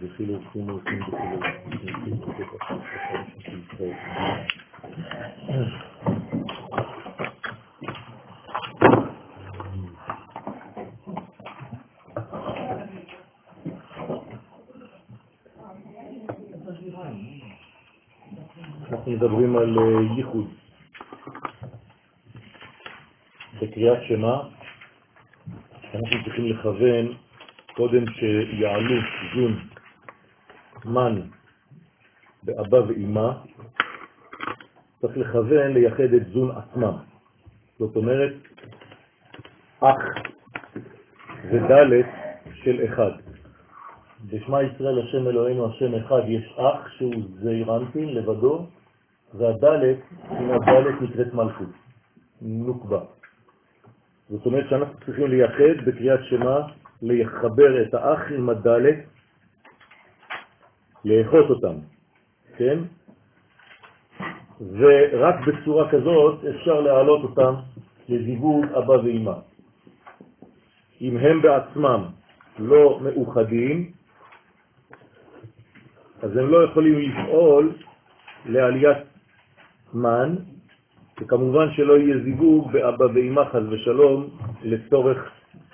וחילוק חינוך אנחנו מדברים על ייחוד בקריאת שמה. אנחנו צריכים לכוון קודם שיעלו זון מן באבא ואמא, צריך לכוון לייחד את זון עצמם. זאת אומרת אח ודלת של אחד. בשמה ישראל השם אלוהינו השם אחד יש אח שהוא זעיר אנפין לבדו, והדלת היא הדלת נקראת מלכות, נוקבה. זאת אומרת שאנחנו צריכים לייחד בקריאת שמה, לחבר את האח עם הדלת, לאחות אותם, כן? ורק בצורה כזאת אפשר להעלות אותם לזיווג אבא ואמא. אם הם בעצמם לא מאוחדים, אז הם לא יכולים לפעול לעליית מן, וכמובן שלא יהיה זיווג באבא ואמא חס ושלום לצורך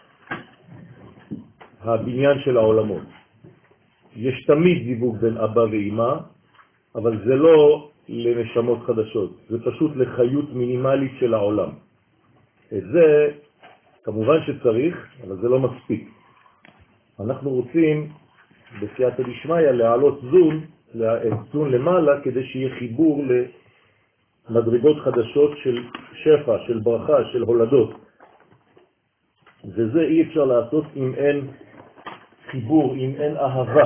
הבניין של העולמות. יש תמיד זיווג בין אבא ואמא, אבל זה לא לנשמות חדשות, זה פשוט לחיות מינימלית של העולם. את זה כמובן שצריך, אבל זה לא מספיק. אנחנו רוצים בסייעתא דשמיא להעלות זון למעלה כדי שיהיה חיבור למדרגות חדשות של שפע, של ברכה, של הולדות. וזה אי אפשר לעשות אם אין חיבור, אם אין אהבה.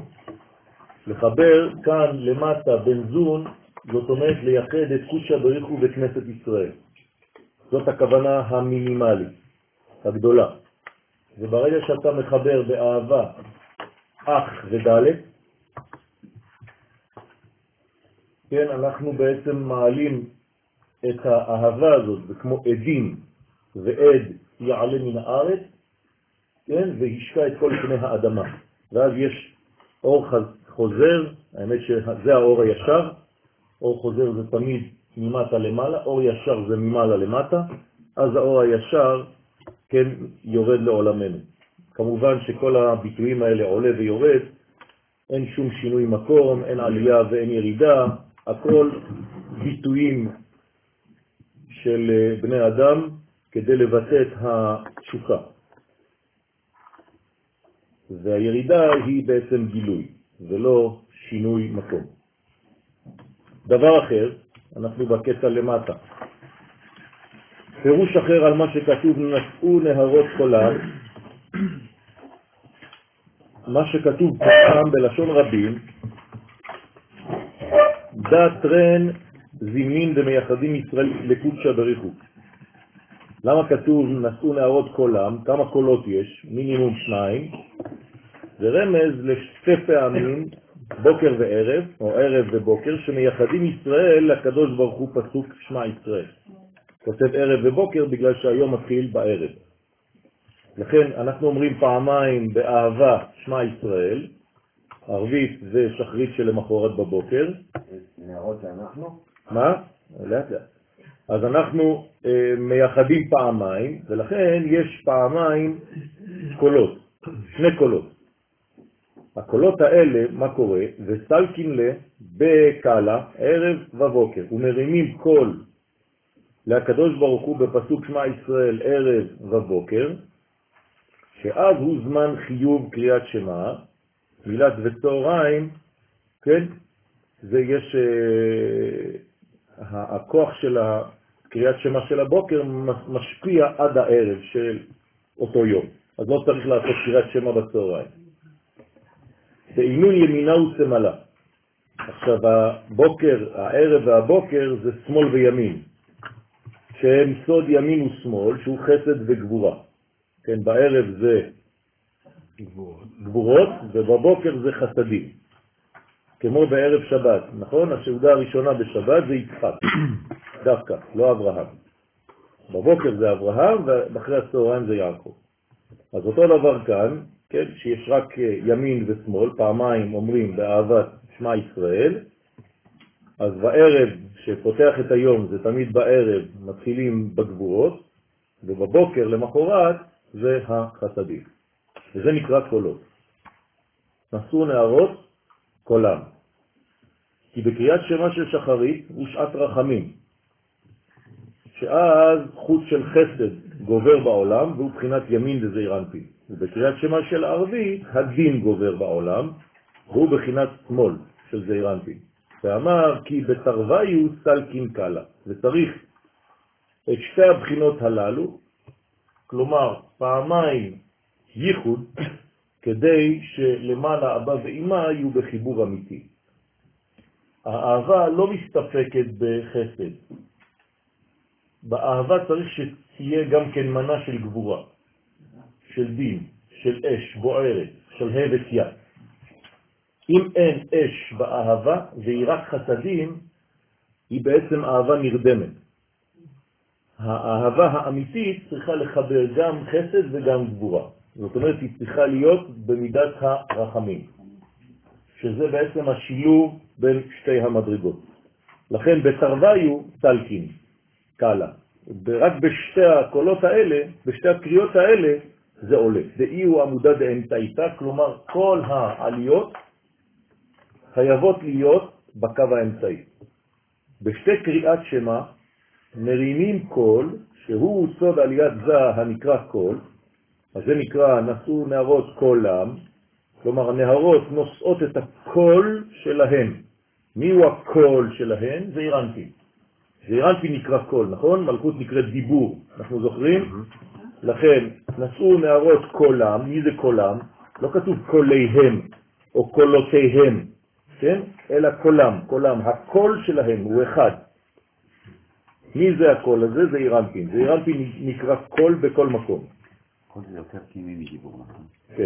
לחבר כאן למטה בין זון, זאת אומרת לייחד את קודשא בריך הוא בכנסת ישראל. זאת הכוונה המינימלית, הגדולה. וברגע שאתה מחבר באהבה אח ודלת, כן, אנחנו בעצם מעלים את האהבה הזאת, וכמו עדים ועד יעלה מן הארץ, כן, והשקע את כל פני האדמה. ואז יש אור חוזר, האמת שזה האור הישר, אור חוזר זה תמיד ממטה למעלה, אור ישר זה ממעלה למטה, אז האור הישר, כן, יורד לעולמנו. כמובן שכל הביטויים האלה עולה ויורד, אין שום שינוי מקום, אין עלייה ואין ירידה, הכל ביטויים של בני אדם כדי לבטא את התשוקה. והירידה היא בעצם גילוי, ולא שינוי מקום. דבר אחר, אנחנו בקטע למטה. פירוש אחר על מה שכתוב נשאו נהרות קולן, מה שכתוב פעם בלשון רבים, דת רן זימנין דמייחדים ישראל לקודשא בריך הוא. למה כתוב נשאו נהרות קולם? כמה קולות יש? מינימום 2. זה רמז לשתי פעמים, בוקר וערב, או ערב ובוקר, שמייחדים ישראל לקדוש ברוך הוא פסוק שמע ישראל. כותב ערב ובוקר בגלל שהיום מתחיל בערב. לכן אנחנו אומרים פעמיים באהבה שמע ישראל, ערבית זה שחרית שלמחרת בבוקר. נערות זה אנחנו? מה? לאט לאט. אז אנחנו מייחדים פעמיים, ולכן יש פעמיים קולות, 2 קולות. הקולות האלה, מה קורה? וסלקים לה בקלה, ערב ובוקר, ומרימים קול לקדוש ברוך הוא בפסוק שמע ישראל ערב ובוקר, שאז הוא זמן חיוב קריאת שמה, מילת וצהריים, כן? זה יש הכוח של קריאת שמה של הבוקר משפיע עד הערב של אותו יום. אז לא צריך לעשות קריאת שמה בצהריים. ועינוי ימינה ושמאלה. עכשיו הבוקר, הערב והבוקר זה שמאל וימין, שהם סוד ימין ושמאל, שהוא חסד וגבורה. כן, בערב זה גבורות, ובבוקר זה חסדים. כמו בערב שבת, נכון? הסעודה הראשונה בשבת זה יצחק, דווקא, לא אברהם. בבוקר זה אברהם, ואחרי הצהריים זה יעקב. אז אותו דבר כאן, כן, שיש רק ימין ושמאל, פעמיים אומרים באהבת שמע ישראל, אז בערב שפותח את היום זה תמיד בערב מתחילים בגבורות, ובבוקר למחרת זה החסדים. וזה נקרא קולות. נשאו נערות קולם. כי בקריאת שמה של שחרית הוא שעת רחמים, שאז חוץ של חסד גובר בעולם והוא בחינת ימין וזעיר אנפין. ובקריאת שמה של ערבית הדין גובר בעולם והוא בחינת שמאל של זעיר אנפין. ואמר כי בתרוויו סלקין קלה, וצריך את שתי הבחינות הללו, כלומר פעמיים ייחוד, כדי שלמעלה אבא ואמא יהיו בחיבור אמיתי. האהבה לא מסתפקת בחסד. באהבה צריך שתהיה גם כן מנה של גבורה, של דין, של אש בוערת, של הבט יד. אם אין אש באהבה והיא רק חסדים, היא בעצם אהבה נרדמת. האהבה האמיתית צריכה לחבר גם חסד וגם גבורה. זאת אומרת, היא צריכה להיות במידת הרחמים, שזה בעצם השילוב בין שתי המדרגות. לכן בתרוויו סלקין קלה. רק בשתי הקולות האלה, בשתי הקריאות האלה, זה עולה. דאי הוא עמודה דאמצעיתה, כלומר כל העליות חייבות להיות בקו האמצעי. בשתי קריאת שמה מרימים קול, שהוא סוד עליית זה הנקרא קול, אז זה נקרא נשאו נערות קולם, כלומר הנערות נושאות את הקול שלהן. מי הוא הקול שלהן? זעיר אנפין. זעיר אנפין נקרא קול, נכון? מלכות נקראת דיבור, אנחנו זוכרים? לכן נשאו נערות קולם, מי זה קולם? לא כתוב קוליהם או קולותיהם, כן? אלא קולם, קולם, הקול שלהם הוא אחד. מי זה הקול הזה? זעיר אנפין. זעיר אנפין נקרא קול בכל מקום. קול זה יותר קימי מדיבור, נכון? כן.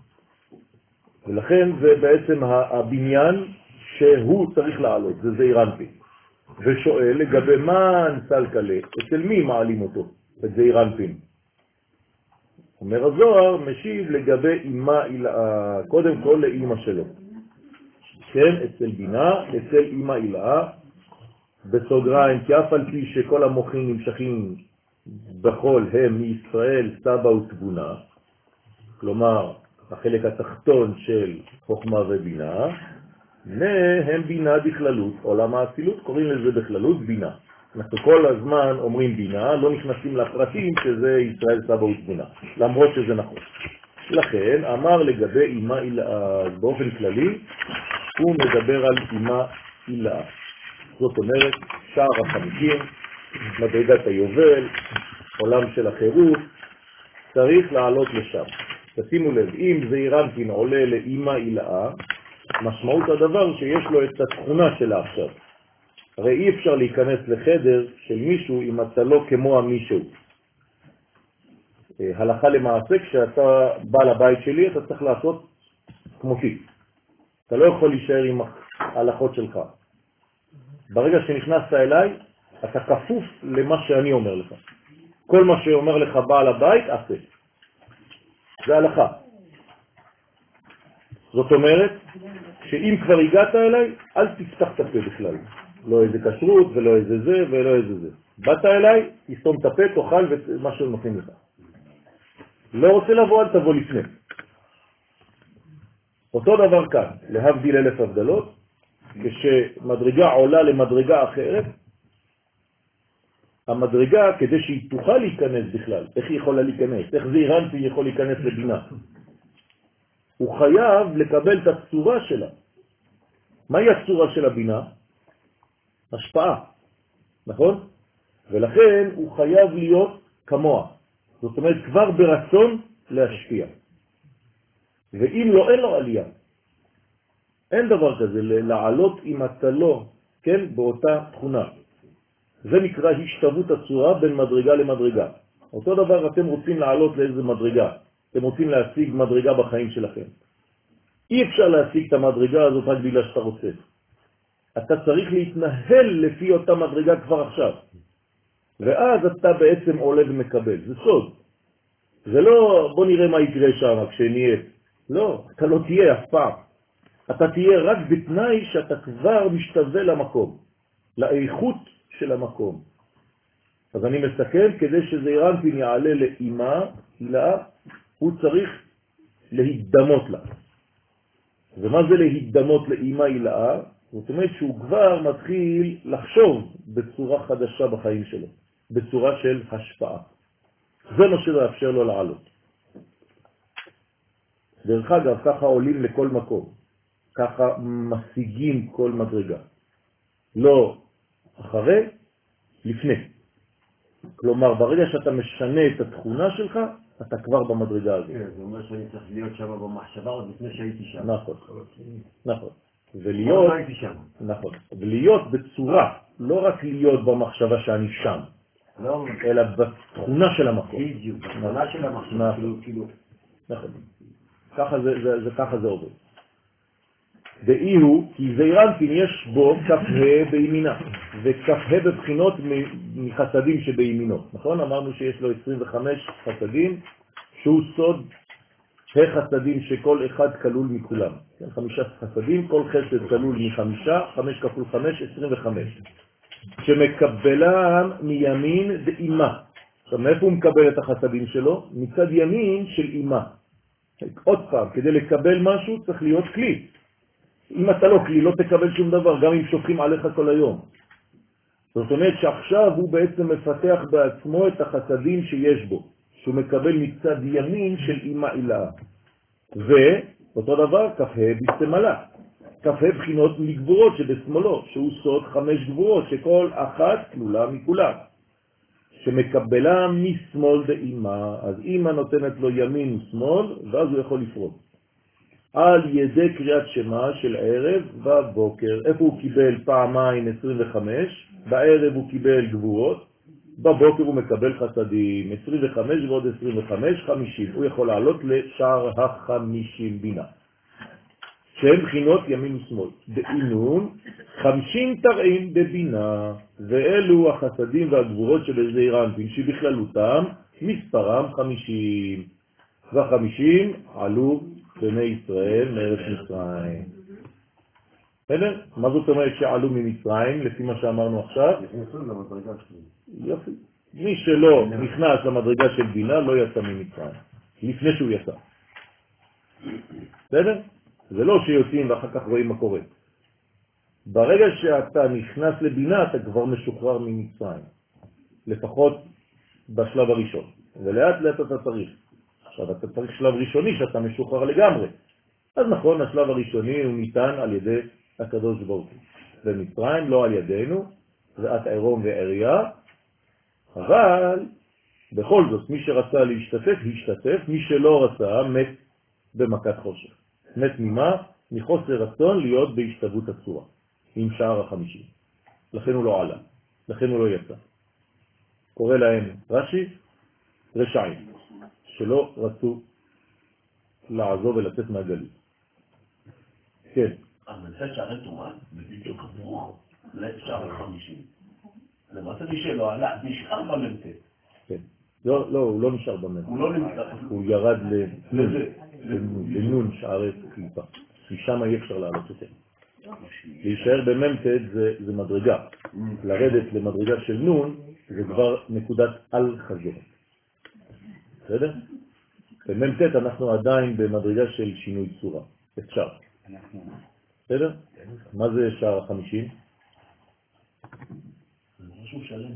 ולכן זה בעצם הבניין שהוא צריך לעלות, זה זעיר אנפין. ושואל לגבי מה נסל קלה, אצל מי מעלים אותו, את זעיר אנפין? אומר הזוהר, משיב לגבי אמא, קודם כל לאמא שלו. כן, אצל בינה, אצל אמא אילאה, בסוגריים, כי אף על פי שכל המוחים נמשכים בכל הם מישראל סבא ותבונה, כלומר החלק התחתון של חוכמה ובינה, הם בינה בכללות, עולם האצילות, קוראים לזה בכללות בינה. אנחנו כל הזמן אומרים בינה, לא נכנסים לפרטים שזה ישראל סבא ותבונה, למרות שזה נכון. לכן אמר לגבי אמא אילאה, באופן כללי הוא מדבר על אמא אילאה. זאת אומרת, שער החמישים, מדרגת היובל, עולם של החירות, צריך לעלות לשם. תשימו לב, אם זעיר אנפין עולה לאמא אילאה, משמעות הדבר שיש לו את התכונה שלה עכשיו. הרי אי אפשר להיכנס לחדר של מישהו אם אתה לא כמו המישהו. הלכה למעשה, כשאתה בא לבית שלי, אתה צריך לעשות כמותי. אתה לא יכול להישאר עם ההלכות שלך. ברגע שנכנסת אליי, אתה כפוף למה שאני אומר לך. כל מה שאומר לך בעל הבית, עשה. זה הלכה. זאת אומרת, שאם כבר הגעת אליי, אל תפתח את הפה בכלל. לא איזה כשרות ולא איזה זה ולא איזה זה. באת אליי, תסתום את הפה, תאכל ומה שנותנים לך. לא רוצה לבוא, אל תבוא לפני. אותו דבר כאן, להבדיל אלף הבדלות, כשמדרגה עולה למדרגה אחרת, המדרגה, כדי שהיא תוכל להיכנס בכלל, איך היא יכולה להיכנס? איך זעיר אנפין יכול להיכנס לבינה? הוא חייב לקבל את הצורה שלה. מהי הצורה של הבינה? השפעה, נכון? ולכן הוא חייב להיות כמוה. זאת אומרת, כבר ברצון להשפיע. ואם לא, אין לו עלייה. אין דבר כזה, לעלות אם אתה לא, כן, באותה תכונה. זה נקרא השתוות הצורה בין מדרגה למדרגה. אותו דבר אתם רוצים לעלות לאיזה מדרגה. אתם רוצים להשיג מדרגה בחיים שלכם. אי אפשר להשיג את המדרגה הזאת רק בגלל שאתה רוצה. אתה צריך להתנהל לפי אותה מדרגה כבר עכשיו. ואז אתה בעצם עולה ומקבל. זה סוד. זה לא, בוא נראה מה יקרה שם כשנהיה. לא, אתה לא תהיה אף פעם. אתה תהיה רק בתנאי שאתה כבר משתווה למקום, לאיכות של המקום. אז אני מסכם, כדי שזעיר אנפין יעלה לאמא, הילה, הוא צריך להידמות לה. ומה זה להידמות לאמא הילה? זאת אומרת שהוא כבר מתחיל לחשוב בצורה חדשה בחיים שלו, בצורה של השפעה. זה מה שיאפשר לו לעלות. דרך אגב, ככה עולים לכל מקום, ככה משיגים כל מדרגה. לא אחרי, לפני. כלומר, ברגע שאתה משנה את התכונה שלך, אתה כבר במדרגה הזאת. כן, זה אומר שאני צריך להיות שם במחשבה עוד לפני שהייתי שם. נכון, נכון. ולהיות... לא הייתי שם. נכון. ולהיות בצורה, לא רק להיות במחשבה שאני שם, לא, אלא בתכונה של המקום. בדיוק, בתכונה של המחשבה, כאילו. נכון. ככה זה עובד. דאי הוא, כי זעיר אנפין יש בו כ"ה בימינה, וכ"ה בבחינות מחסדים שבימינו. נכון? אמרנו שיש לו 25 חסדים, שהוא סוד החסדים שכל אחד כלול מכולם. 5 חסדים, כל חסד כלול מ5, 5 כפול 5, 25. שמקבלם מימין דאימה. עכשיו, מאיפה הוא מקבל את החסדים שלו? מצד ימין של אימה. עוד פעם, כדי לקבל משהו צריך להיות כלי. אם אתה לא כלי, לא תקבל שום דבר, גם אם שופכים עליך כל היום. זאת אומרת שעכשיו הוא בעצם מפתח בעצמו את החסדים שיש בו, שהוא מקבל מצד ימין של אימא אילה. ואותו דבר, כ"ה בשמאלה. כ"ה בחינות מגבורות שבשמאלו, שהוא סוד 5 גבורות, שכל אחת כלולה מכולם. שמקבלה משמאל דאימא, אז אימא נותנת לו ימין ושמאל, ואז הוא יכול לפרוט. על ידי קריאת שמה של ערב ובוקר. איפה הוא קיבל פעמיים 25, בערב הוא קיבל גבורות, בבוקר הוא מקבל חסדים, 25 ועוד 25, 50. הוא יכול לעלות לשער ה-50 בינה. שהם בחינות ימין ושמאל. דאינון, 50 תרעים בבינה, ואלו החסדים והגבורות של זעיר אנפין, שבכללותם מספרם 50. ו50 עלו בני ישראל מארץ מצרים. בסדר? מה זאת אומרת שעלו ממצרים, לפי מה שאמרנו עכשיו? נכנסו למדרגה שלי. יופי. מי שלא נכנס למדרגה של בינה לא יצא ממצרים, לפני שהוא יצא. בסדר? זה לא שיוצאים ואחר כך רואים מה קורה. ברגע שאתה נכנס לבינה אתה כבר משוחרר ממצרים, לפחות בשלב הראשון, ולאט לאט אתה צריך. עכשיו אתה צריך שלב ראשוני שאתה משוחרר לגמרי. אז נכון, השלב הראשוני הוא ניתן על ידי הקדוש ברוך הוא. במצרים לא על ידינו, זה את עירום ועריה, אבל בכל זאת מי שרצה להשתתף, השתתף, מי שלא רצה מת במכת חושך. מת ממה? מחוסר רצון להיות בהשתוות הצורה, עם שער ה-50. לכן הוא לא עלה, לכן הוא לא יצא. קורא להם רש"י רשעים, שלא רצו לעזוב ולצאת מהגלות. כן. אבל זה שערי תורה, בדיוק הפוך, לשער ה-50. למעשה מי שלא עלה, נשאר במ"ט. כן. לא, הוא לא נשאר במ"ט. הוא לא נמצא. הוא ירד לנון שערי קליפה. משם אי אפשר לעלות יותר. להישאר במ"ט זה מדרגה. לרדת למדרגה של נון זה כבר נקודת על חזור. בסדר? במ"ט אנחנו עדיין במדרגה של שינוי צורה. אפשר. בסדר? מה זה שער ה-50? זה משהו שלם.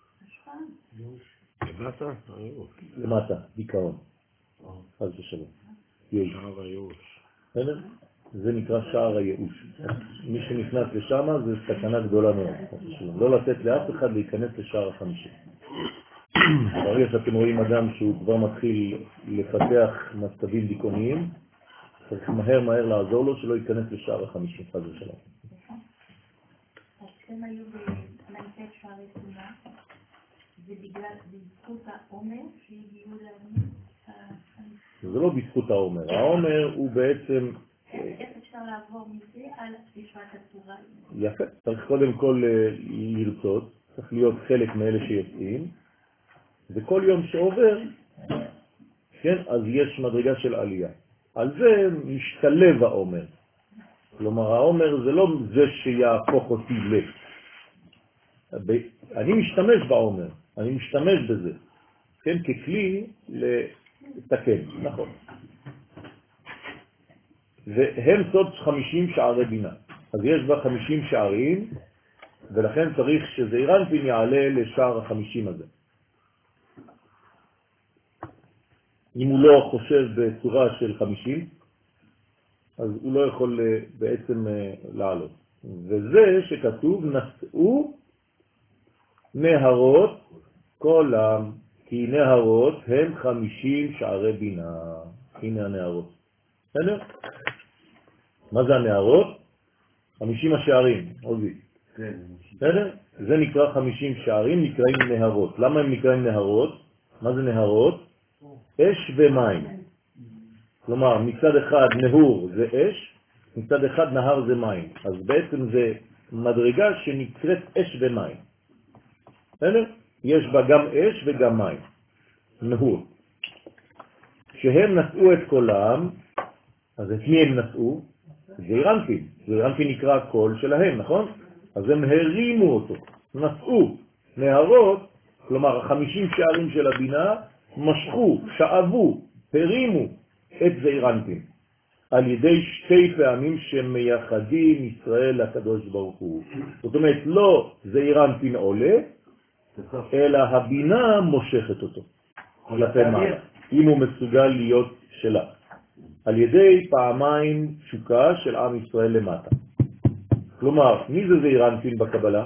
למטה, דיכאון. אז זה שלום. שער הייאוש. בסדר? זה נקרא שער הייאוש. מי שנכנס לשם זה סכנה גדולה מאוד. לא לתת לאף אחד להיכנס לשער ה-50. ברגע שאתם רואים אדם שהוא כבר מתחיל לפתח מצבים דיכאוניים, צריך מהר לעזור לו שלא ייכנס לשער ה-50, חס ושלום. אתם היו במנתת שערי תורה, זה בזכות העומר שהגיעו לנו? זה לא בזכות העומר. העומר הוא בעצם... איך אפשר לעבור מזה על ישועת הצורה? יפה. צריך קודם כל לרצות, צריך להיות חלק מאלה שיוצאים, וכל יום שעובר, כן, אז יש מדרגה של עלייה. על זה משתלב העומר. כלומר, העומר זה לא זה שיהפוך אותי אני משתמש בעומר, אני משתמש בזה, כן, ככלי לתקן, נכון. והם סוד 50 שערי בינה. אז יש בה 50 שערים, ולכן צריך שזעיר אנפין יעלה לשער ה-50 הזה. אם הוא לא חושב בצורה של 50, אז הוא לא יכול בעצם לעלות. וזה שכתוב נשאו נהרות כולם, כי נהרות הם 50 שערי בינה. הנה הנהרות. בסדר? מה זה הנהרות? 50 השערים, עוזי. בסדר? זה נקרא 50 שערים, נקראים נהרות. למה הם נקראים נהרות? מה זה נהרות? אש ומים. כלומר, מצד אחד נהור זה אש, מצד אחד נהר זה מים. אז בעצם זה מדרגה שנקראת אש ומים. בסדר? יש בה גם אש וגם מים. נהור. כשהם נשאו את קולם, אז את מי הם נשאו? זעיר אנפין. זעיר אנפין נקרא הקול שלהם, נכון? אז הם הרימו אותו, נשאו נהרות, כלומר 50 שערים של הבינה, משכו, שאבו, הרימו את זעיר אנפין, על ידי שתי פעמים שמייחדים ישראל לקדוש ברוך הוא. זאת אומרת, לא זעיר אנפין עולה, אלא הבינה מושכת אותו כלפי מעלה, אם הוא מסוגל להיות שלה, על ידי פעמיים תשוקה של עם ישראל למטה. כלומר, מי זה זעיר אנפין בקבלה?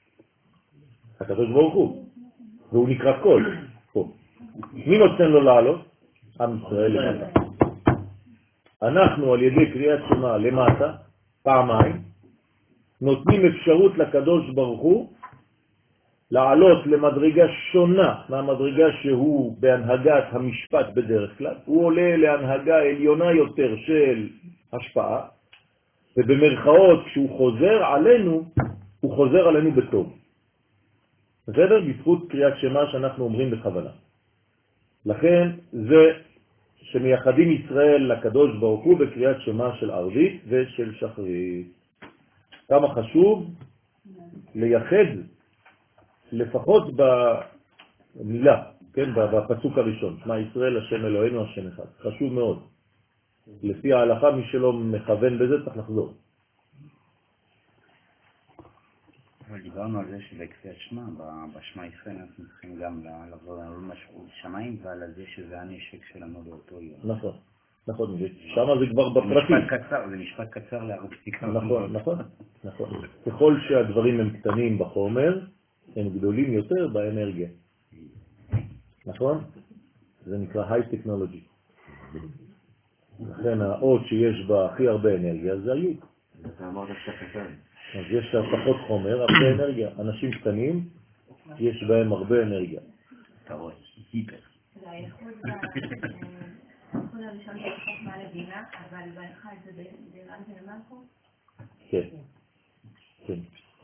הקדוש ברוך הוא, והוא נקרא קול. פה. מי נותן לו לעלות? עם ישראל למטה. אנחנו על ידי קריאת שמע למטה, פעמיים, נותנים אפשרות לקדוש ברוך הוא לעלות למדרגה שונה מהמדרגה שהוא בהנהגת המשפט בדרך כלל. הוא עולה להנהגה עליונה יותר של השפעה, ובמרכאות כשהוא חוזר עלינו, הוא חוזר עלינו בטוב. בסדר? בזכות קריאת שמע שאנחנו אומרים בכוונה. לכן זה שמייחדים ישראל לקדוש ברוך הוא בקריאת שמע של ערבית ושל שחרית. כמה חשוב לייחד לפחות במילה, כן, בפסוק הראשון, שמע ישראל השם אלוהינו השם אחד. חשוב מאוד. לפי ההלכה, מי שלא מכוון בזה צריך לחזור. אבל דיברנו על זה שבקריאת שמע, בשמע ישראל אנחנו צריכים גם לחזור למשהו שמיים, ועל זה שזה הנשק שלנו לאותו יום. נכון, נכון, שם זה כבר בפרטים. זה משפט קצר להרפתיקה. נכון, נכון, נכון. ככל שהדברים הם קטנים בחומר, הם גדולים יותר באנרגיה. נכון? זה נקרא high technology. לכן האות שיש בה הכי הרבה אנרגיה זה היוד. אתה אמרת שאתה קטן. אז יש פחות חומר, הרבה אנרגיה. אנשים קטנים, יש בהם הרבה אנרגיה. אתה רואה, היפר. זה הייחוד הראשון שפחות מעלה בינה, אבל באחד זה רנטי למלכו? כן, כן.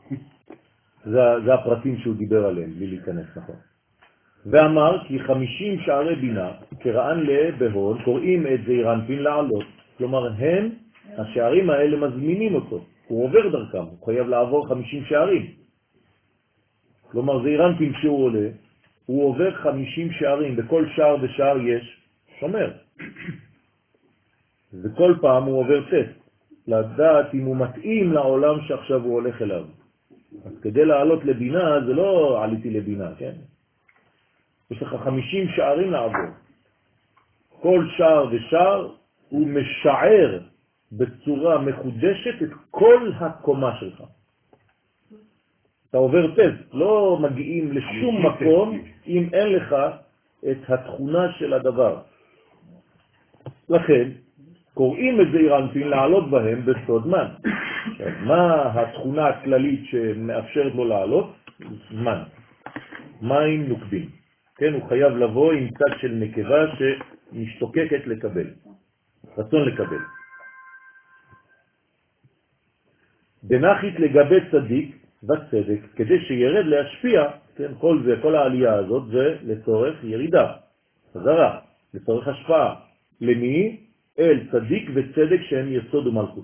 זה הפרטים שהוא דיבר עליהם, בלי להיכנס, נכון. ואמר כי 50 שערי בינה, כרען בהון, קוראים את זעיר אנפין לעלות. כלומר, הם, השערים האלה מזמינים אותו. הוא עובר דרכם, הוא חייב לעבור 50 שערים. כלומר, זעיר אנפין כשהוא עולה, הוא עובר 50 שערים. בכל שער ושער יש שומר. וכל פעם הוא עובר טסט, לדעת אם הוא מתאים לעולם שעכשיו הוא הולך אליו. אז כדי לעלות לבינה, זה לא עליתי לבינה, כן? יש לך 50 שערים לעבור. כל שער ושער הוא משער בצורה מחודשת את כל הקומה שלך. אתה עובר טסט, לא מגיעים לשום מקום אם אין לך את התכונה של הדבר. לכן, קוראים את זעיר אנפין לעלות בהם בסוד מן. מה התכונה הכללית שמאפשרת לו לעלות? מן. מים נוקבים. כן, הוא חייב לבוא עם צד של נקבה שמשתוקקת לקבל. רצון לקבל. בנחית לגבי צדיק וצדק, כדי שירד להשפיע, כן, כל זה, כל העלייה הזאת זה לצורך ירידה, חזרה, לצורך השפעה. למי? אל צדיק וצדק שהם יסוד ומלכות.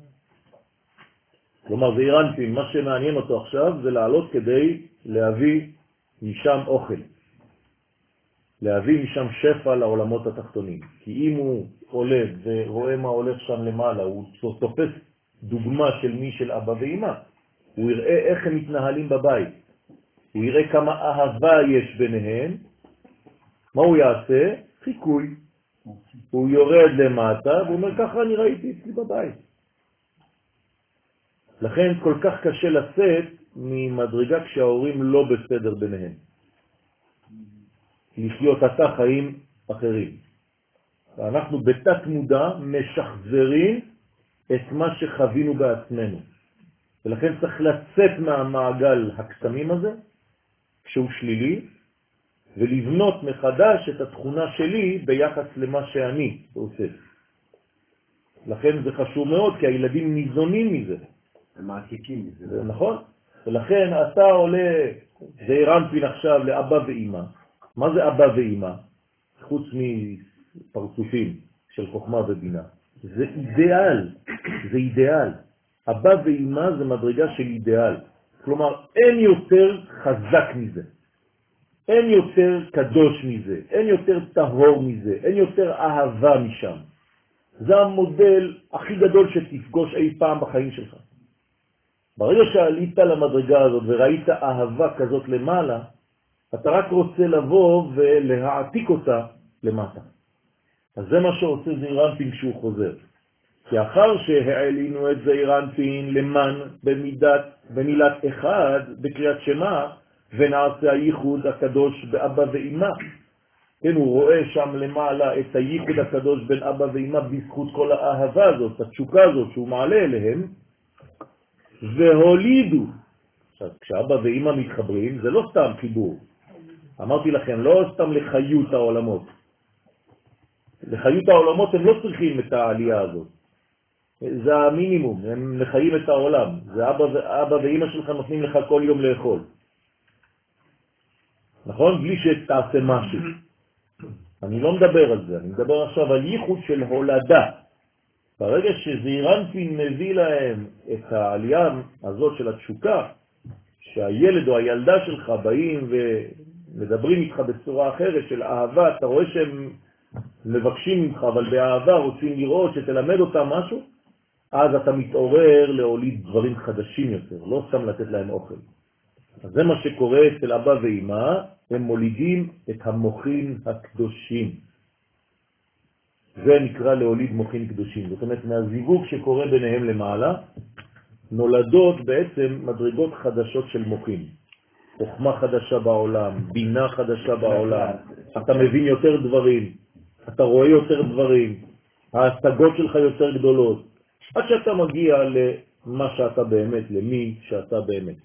כלומר, זה אירנפין, מה שמעניין אותו עכשיו זה לעלות כדי להביא משם אוכל. להביא משם שפע לעולמות התחתונים. כי אם הוא עולה ורואה מה הולך שם למעלה, הוא תופס דוגמה של מי של אבא ואמא. הוא יראה איך הם מתנהלים בבית. הוא יראה כמה אהבה יש ביניהם. מה הוא יעשה? חיקוי. הוא יורד למטה והוא אומר, ככה אני ראיתי אצלי בבית. לכן כל כך קשה לצאת ממדרגה כשההורים לא בסדר ביניהם. לחיות אתה חיים אחרים. אנחנו בתת מודע משחזרים את מה שחווינו בעצמנו. ולכן צריך לצאת מהמעגל הקסמים הזה, כשהוא שלילי, ולבנות מחדש את התכונה שלי ביחס למה שאני עושה. לכן זה חשוב מאוד, כי הילדים ניזונים מזה. הם מעתיקים מזה. נכון? ולכן אתה עולה, זה הרמפין עכשיו לאבא ואמא. מה זה אבא ואמא? חוץ מפרצופים של חוכמה ובינה. זה אידיאל, זה אידיאל. אבא ואמא זה מדרגה של אידיאל. כלומר, אין יותר חזק מזה. אין יותר קדוש מזה. אין יותר טהור מזה. אין יותר אהבה משם. זה המודל הכי גדול שתפגוש אי פעם בחיים שלך. ברגע שעלית למדרגה הזאת וראית אהבה כזאת למעלה, אתה רק רוצה לבוא ולהעתיק אותה למטה. אז זה מה שעושה זעירנפין כשהוא חוזר. כי אחר שהעלינו את זעירנפין למן במילת אחד בקריאת שמה, ונעשה הייחוד הקדוש באבא ואמא. כן, הוא רואה שם למעלה את הייחוד הקדוש בין אבא ואמא בזכות כל האהבה הזאת, התשוקה הזאת שהוא מעלה אליהם, והולידו. עכשיו, כשאבא ואמא מתחברים, זה לא סתם חיבור. אמרתי לכם, לא סתם לחיות העולמות. לחיות העולמות הם לא צריכים את העלייה הזאת. זה המינימום, הם לחיים את העולם. זה אבא ואמא שלך נותנים לך כל יום לאכול. נכון? בלי שתעשה משהו. אני לא מדבר על זה, אני מדבר עכשיו על ייחוד של הולדה. ברגע שזעירנפין מביא להם את העלייה הזאת של התשוקה, שהילד או הילדה שלך באים ומדברים איתך בצורה אחרת של אהבה, אתה רואה שהם מבקשים ממך, אבל באהבה רוצים לראות שתלמד אותם משהו, אז אתה מתעורר להוליד דברים חדשים יותר, לא סתם לתת להם אוכל. אז זה מה שקורה אצל אבא ואמא, הם מולידים את המוחים הקדושים. זה נקרא להוליד מוחים קדושים. זאת אומרת, מהזיווג שקורה ביניהם למעלה, נולדות בעצם מדרגות חדשות של מוחים. חוכמה חדשה בעולם, בינה חדשה בעולם. אתה מבין יותר דברים, אתה רואה יותר דברים, ההשגות שלך יותר גדולות, עד שאתה מגיע למה שאתה באמת, למי שאתה באמת.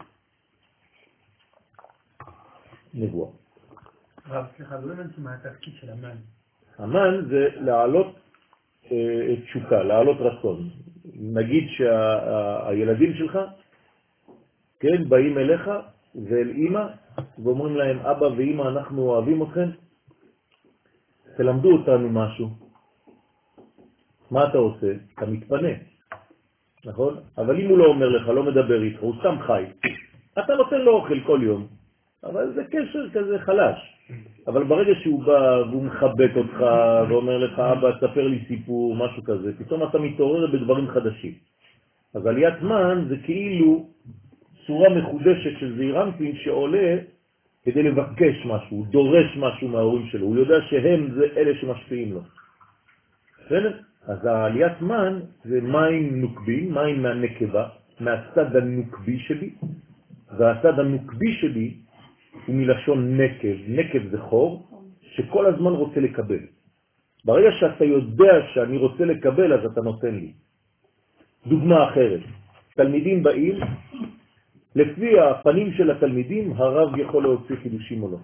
נבואה. רב, סליחה, לא הבנתי מה התפקיד של המן. המן זה להעלות את תשוקה, להעלות רצון. נגיד שהילדים שלך, כן, באים אליך ואל אמא, ואומרים להם, אבא ואמא, אנחנו אוהבים אתכם, תלמדו אותנו משהו. מה אתה עושה? אתה מתפנה, נכון? אבל אם הוא לא אומר לך, לא מדבר איתך, הוא סתם חי, אתה נותן לו אוכל כל יום, אבל זה קשר כזה חלש. אבל ברגע שהוא בא והוא מחבק אותך ואומר לך, אבא, תספר לי סיפור, משהו כזה, פתאום אתה מתעורר בדברים חדשים. אז עליית מן זה כאילו צורה מחודשת של זעירנפין שעולה כדי לבקש משהו, הוא דורש משהו מההורים שלו, הוא יודע שהם זה אלה שמשפיעים לו. בסדר? אז העליית מן זה מים נוקבים, מים מהנקבה, מהצד הנוקבי שלי, והצד הנוקבי שלי הוא מלשון נקב. נקב זה חור שכל הזמן רוצה לקבל. ברגע שאתה יודע שאני רוצה לקבל, אז אתה נותן לי. דוגמה אחרת, תלמידים באים, לפי הפנים של התלמידים, הרב יכול להוציא חידושים או לא.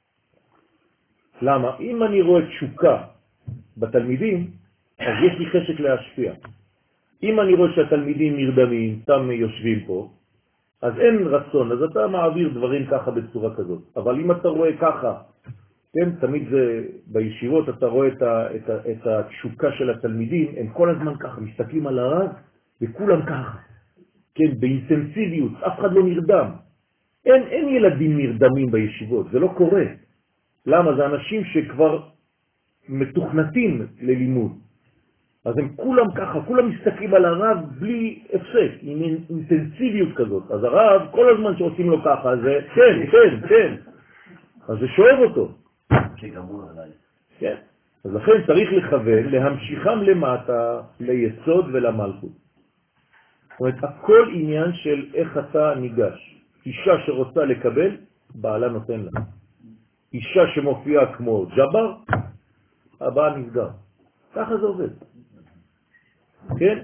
למה? אם אני רואה תשוקה בתלמידים, אז יש לי חשק להשפיע. אם אני רואה שהתלמידים נרדמים, סתם יושבים פה, אז אין רצון, אז אתה מעביר דברים ככה בצורה כזאת. אבל אם אתה רואה ככה, כן, תמיד זה בישיבות אתה רואה את התשוקה של התלמידים, הם כל הזמן ככה מסתכלים על הרב וכולם ככה, כן, באינטנסיביות, אף אחד לא נרדם. אין ילדים נרדמים בישיבות, זה לא קורה. למה? זה אנשים שכבר מתוכנתים ללימוד. אז הם כולם ככה, כולם מסתכלים על הרב בלי הפסק, עם אינטנסיביות כזאת. אז הרב, כל הזמן שעושים לו ככה, זה כן. אז זה שואב אותו. שגמרו עליי. כן. אז לכן צריך לכוון, להמשיכם למטה, ליסוד ולמלכות. זאת אומרת, הכל עניין של איך אתה ניגש. אישה שרוצה לקבל, בעלה נותן לה. אישה שמופיעה כמו ג'בר, הבעל נסגר. ככה זה עובד. כן?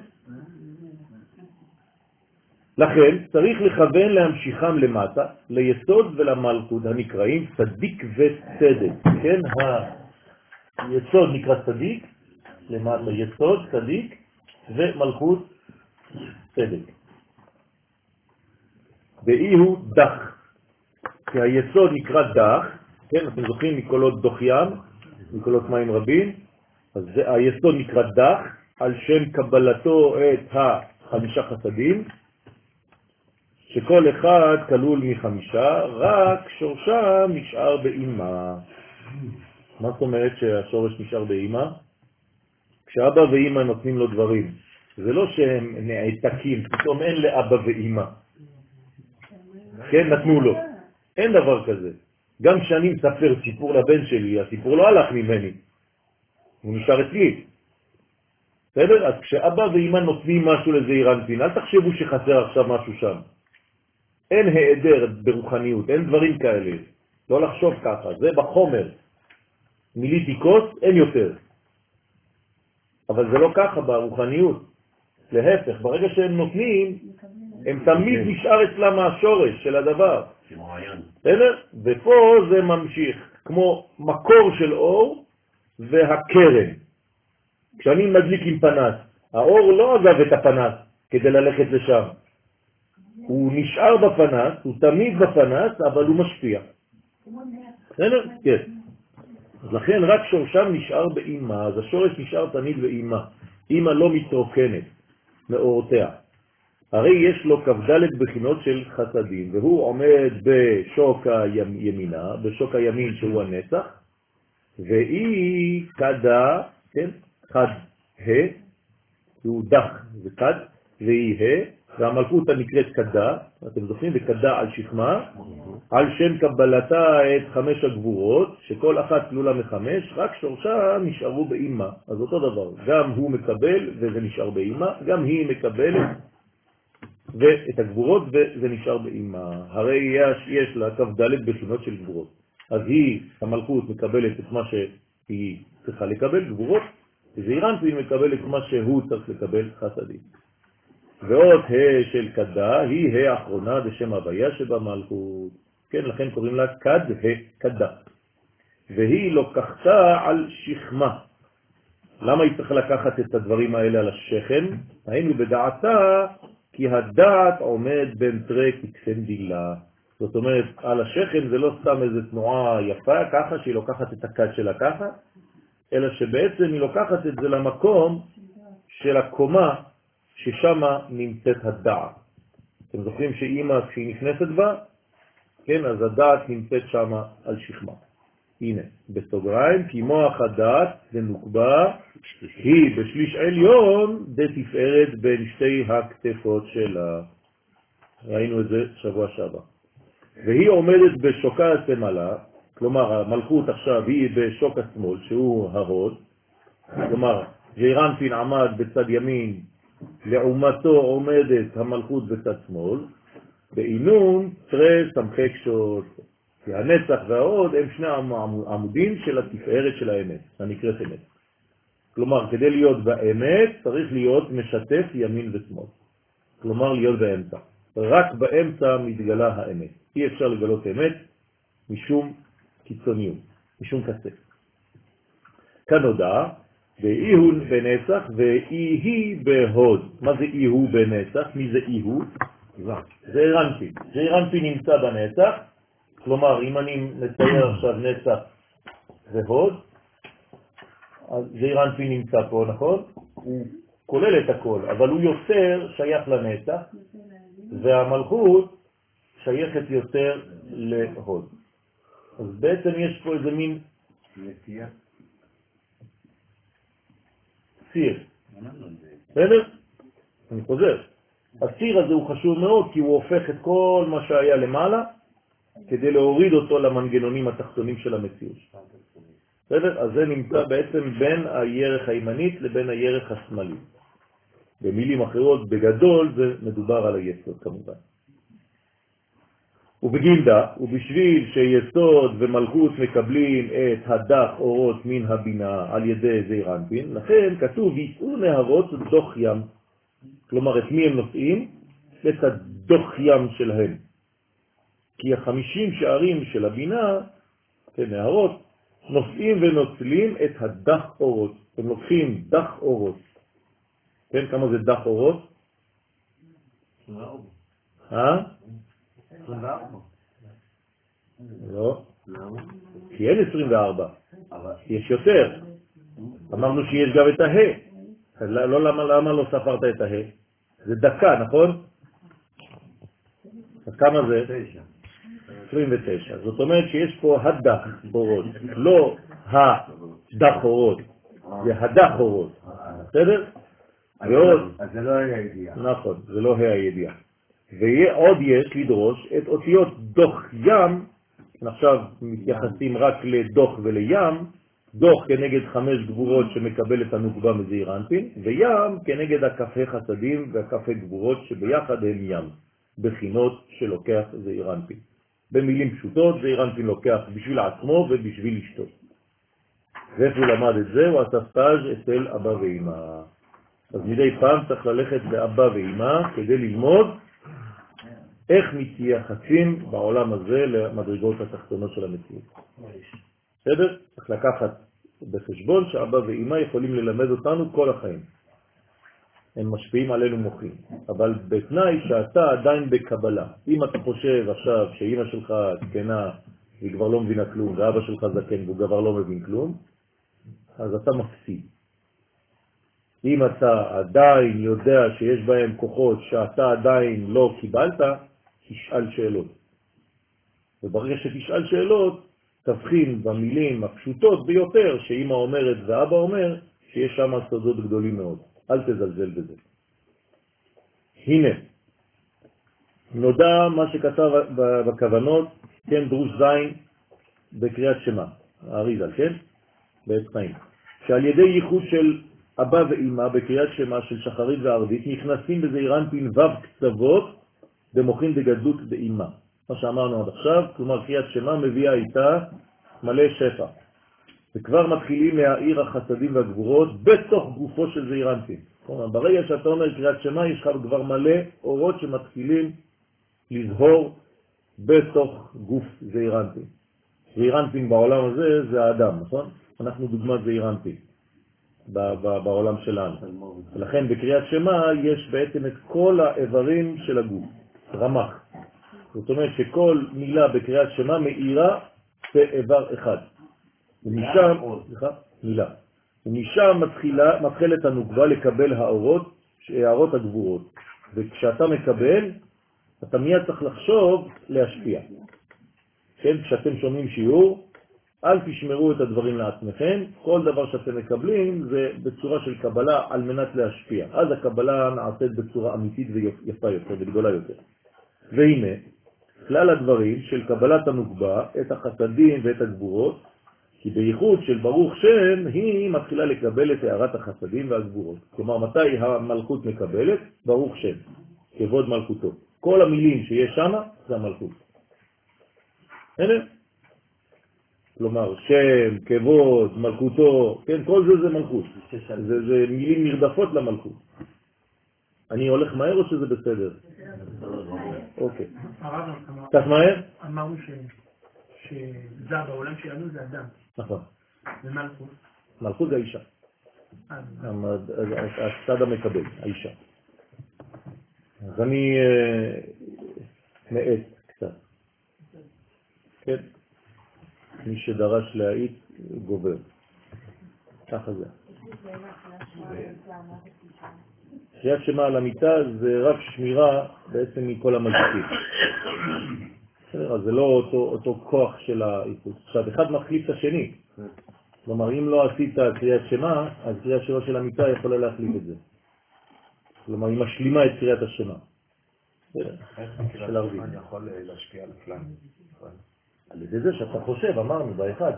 לכן צריך לכוון להמשיכם למטה, ליסוד ולמלכות הנקראים צדיק וצדק. כן? היסוד נקרא צדיק, למטה יסוד, צדיק, ומלכות צדק. ואי הוא דח. כי היסוד נקרא דח, כן? אתם זוכרים מקולות דוח ים, מקולות מים רבים, אז היסוד נקרא דח, על שם קבלתו את החמישה חסדים, שכל אחד כלול מחמישה, רק שורשה נשאר באמא. מה זאת אומרת שהשורש נשאר באמא? כשאבא ואמא נותנים לו דברים, זה לא שהם נעתקים, פתאום אין לאבא ואמא. כן, נתנו לו. אין דבר כזה. גם כשאני מספר סיפור לבן שלי, הסיפור לא הלך ממני. הוא נשאר אצלי. בסדר? אז כשאבא ואמא נותנים משהו לזעיר אנפין, אל תחשבו שחסר עכשיו משהו שם. אין העדר ברוחניות, אין דברים כאלה. לא לחשוב ככה, זה בחומר. מיליתי כוס, אין יותר. אבל זה לא ככה ברוחניות. להפך, ברגע שהם נותנים, הם תמיד נשאר אצלם השורש של הדבר. בסדר? ופה זה ממשיך, כמו מקור של אור והקרן. כשאני מדליק עם פנס, האור לא עזב את הפנס כדי ללכת לשם. הוא נשאר בפנס, הוא תמיד בפנס, אבל הוא משפיע. בסדר? כן. אז לכן רק שורשם נשאר באמא, אז השורש נשאר תמיד באמא. אמא לא מתרוקנת מאורותיה. הרי יש לו כ"ד בחינות של חסדים, והוא עומד בשוק הימינה, בשוק הימין שהוא הנצח, והיא קדה, כן, חד ה', הוא דח וקד, והיא ה', והמלכות הנקראת קדה, אתם זוכרים, וקדה על שכמה, על שם קבלתה את 5 הגבורות, שכל אחת כלולה מ5, רק שורשה נשארו באמא. אז אותו דבר, גם הוא מקבל וזה נשאר באמא, גם היא מקבלת ואת הגבורות וזה נשאר באמא. הרי יש לה כ"ד בחינות של גבורות. אז היא, המלכות, מקבלת את מה שהיא צריכה לקבל, גבורות, וזעיר אנפין מקבל את מה שהוא צריך לקבל, חסדים. ועוד ה' של קדה היא ה' האחרונה בשם הוויה שבמלכות. כן, לכן קוראים לה קד ה' קדה. והיא לוקחתה על שכמה. למה היא צריכה לקחת את הדברים האלה על השכם? היינו בדעתה כי הדעת עומד בין תרי כתפן דילה. זאת אומרת, על השכם זה לא סתם איזו תנועה יפה ככה שהיא לוקחת את הקד שלה ככה, אלא שבעצם היא לוקחת את זה למקום של הקומה ששם נמצאת הדעת. אתם זוכרים שאמא כשהיא נכנסת בה, כן, אז הדעת נמצאת שם על שכמה. הנה, בסוגריים, כי מוח הדעת ונוקבה היא בשליש עליון בתפארת בין שתי הכתפות שלה. ראינו את זה שבוע שעבר. והיא עומדת בשוקה השמאלה, כלומר המלכות עכשיו היא בשוק השמאל שהוא ההוד, כלומר זעיר אנפין עמד בצד ימין, לעומתו עומדת המלכות בצד שמאל, בעינון תרי סמכי קשות. כי הנצח וההוד הם שני עמודים של התפארת של האמת, הנקראת אמת. כלומר, כדי להיות באמת צריך להיות משתף ימין ושמאל. כלומר, להיות באמצע. רק באמצע מתגלה האמת. אי אפשר לגלות אמת משום קיצוניות, משום קצה. כאן הודעה, ואי הוא בנצח ואי היא בהוד. מה זה אי הוא בנצח? מי זה אי הוא? זעיר אנפין. זעיר אנפין נמצא בנצח. כלומר, אם אני מצייר עכשיו נצח והוד, אז זעיר אנפין נמצא פה, נכון? הוא כולל את הכל, אבל הוא יותר שייך לנצח, והמלכות שייכת יותר להוד. אז בעצם יש פה איזה מין נטייה. סיר. בסדר? אני חוזר. הסיר הזה הוא חשוב מאוד כי הוא הופך את כל מה שהיה למעלה כדי להוריד אותו למנגנונים התחתונים של המציאות. בסדר? אז זה נמצא בעצם בין הירך הימנית לבין הירך השמאלי. במילים אחרות, בגדול זה מדובר על היסוד כמובן. ובגילדה, ובשביל שיסוד ומלכות מקבלים את הדח אורות מן הבינה על ידי זעיר אנפין, לכן כתוב יישאו נהרות דוח ים. כלומר, את מי הם נושאים? את הדוח ים שלהם. כי 50 שערים של הבינה, נהרות, נושאים ונוצלים את הדח אורות. הם לוקחים דח אורות. כן, כמה זה דח אורות? 24. 24. לא. כי אין 24. יש יותר. אמרנו שיש גם את הה. לא, למה לא ספרת את הה? זה דקה, נכון? אז כמה זה? 29. זאת אומרת שיש פה הדח אורות, לא הדח אורות, זה הדח אורות. בסדר? אז זה לא היה ידיעה. נכון, זה לא הידיעה. ועוד יש לדרוש את אותיות דוח ים, עכשיו מתייחסים רק לדוח ולים, דוח כנגד 5 גבורות שמקבל את הנוקבה מזעיר אנפין, וים כנגד הכ"ה חסדים והכ"ה גבורות שביחד הם ים, בחינות שלוקח זעיר אנפין. במילים פשוטות, זעיר אנפין לוקח בשביל עצמו ובשביל אשתו. ואיפה הוא למד את זה? הוא עשה סטאז' אצל אבא ואמא. אז מדי פעם צריך ללכת באבא ואמא כדי ללמוד איך מתייחסים בעולם הזה למדרגות התחתונות של המציאות. בסדר? צריך לקחת בחשבון שאבא ואמא יכולים ללמד אותנו כל החיים. הם משפיעים עלינו מוחים. אבל בתנאי שאתה עדיין בקבלה. אם אתה חושב עכשיו שאמא שלך זקנה והיא כבר לא מבינה כלום, ואבא שלך זקן והוא כבר לא מבין כלום, אז אתה מפסיד. אם אתה עדיין יודע שיש בהם כוחות שאתה עדיין לא קיבלת, תשאל שאלות. וברגע שתשאל שאלות, תבחין במילים הפשוטות ביותר שאמא אומרת ואבא אומר, שיש שם סודות גדולים מאוד. אל תזלזל בזה. הנה, נודע מה שכתב בכוונות, כן, דרוש זין בקריאת שמה, האריזל, כן? בעת חיים. שעל ידי ייחוד של אבא ואמא בקריאת שמה של שחרית וערבית נכנסים בזעיר אנפין ו' קצוות במוחין דגדלות באמא. מה שאמרנו עד עכשיו, כלומר קריאת שמה מביאה איתה מלא שפע. וכבר מתחילים להאיר החסדים והגבורות בתוך גופו של זעיר אנפין. כלומר, ברגע שאתה אומר קריאת שמה יש לך כבר מלא אורות שמתחילים לזהור בתוך גוף זעיר אנפין. זעיר אנפין בעולם הזה זה האדם, נכון? אנחנו דוגמת זעיר אנפין. בעולם שלנו. ולכן בקריאת שמה יש בעצם את כל האיברים של הגוף, רמ"ח. זאת אומרת שכל מילה בקריאת שמה מאירה באיבר אחד. ומשם, ומשם מתחילת הנוקבה לקבל הערות הגבורות. וכשאתה מקבל, אתה מיד צריך לחשוב להשפיע. כן, כשאתם שומעים שיעור, אל תשמרו את הדברים לעצמכם, כל דבר שאתם מקבלים זה בצורה של קבלה על מנת להשפיע. אז הקבלה נעשית בצורה אמיתית ויפה יותר וגדולה יותר. והנה, כלל הדברים של קבלת הנוקבה, את החסדים ואת הגבורות, כי בייחוד של ברוך שם היא מתחילה לקבל את הערת החסדים והגבורות. כלומר, מתי המלכות מקבלת? ברוך שם, כבוד מלכותו. כל המילים שיש שם זה המלכות. הנה. כלומר, שם, כבוד, מלכותו, כן, כל זה מלכות. זה מילים נרדפות למלכות. אני הולך מהר או שזה בסדר? אוקיי. קצת מהר? אמרנו שזה בעולם שלנו זה אדם. נכון. ומלכות? מלכות זה האישה. הצד המקבל, האישה. אז אני מעט קצת. כן? מי שדרש להעיט גובר. ככה זה. קריאת שמע על המיטה זה רק שמירה בעצם מכל המזיקים. אז זה לא אותו כוח של האיפוס. עכשיו, אחד מחליף את השני. כלומר, אם לא עשית קריאת שמע, אז קריאת שמע של המיטה יכולה להחליף את זה. כלומר, היא משלימה את קריאת השמע. של ערבים. אני יכול להשפיע על כלל. על ידי זה שאתה חושב, אמרנו, באחד.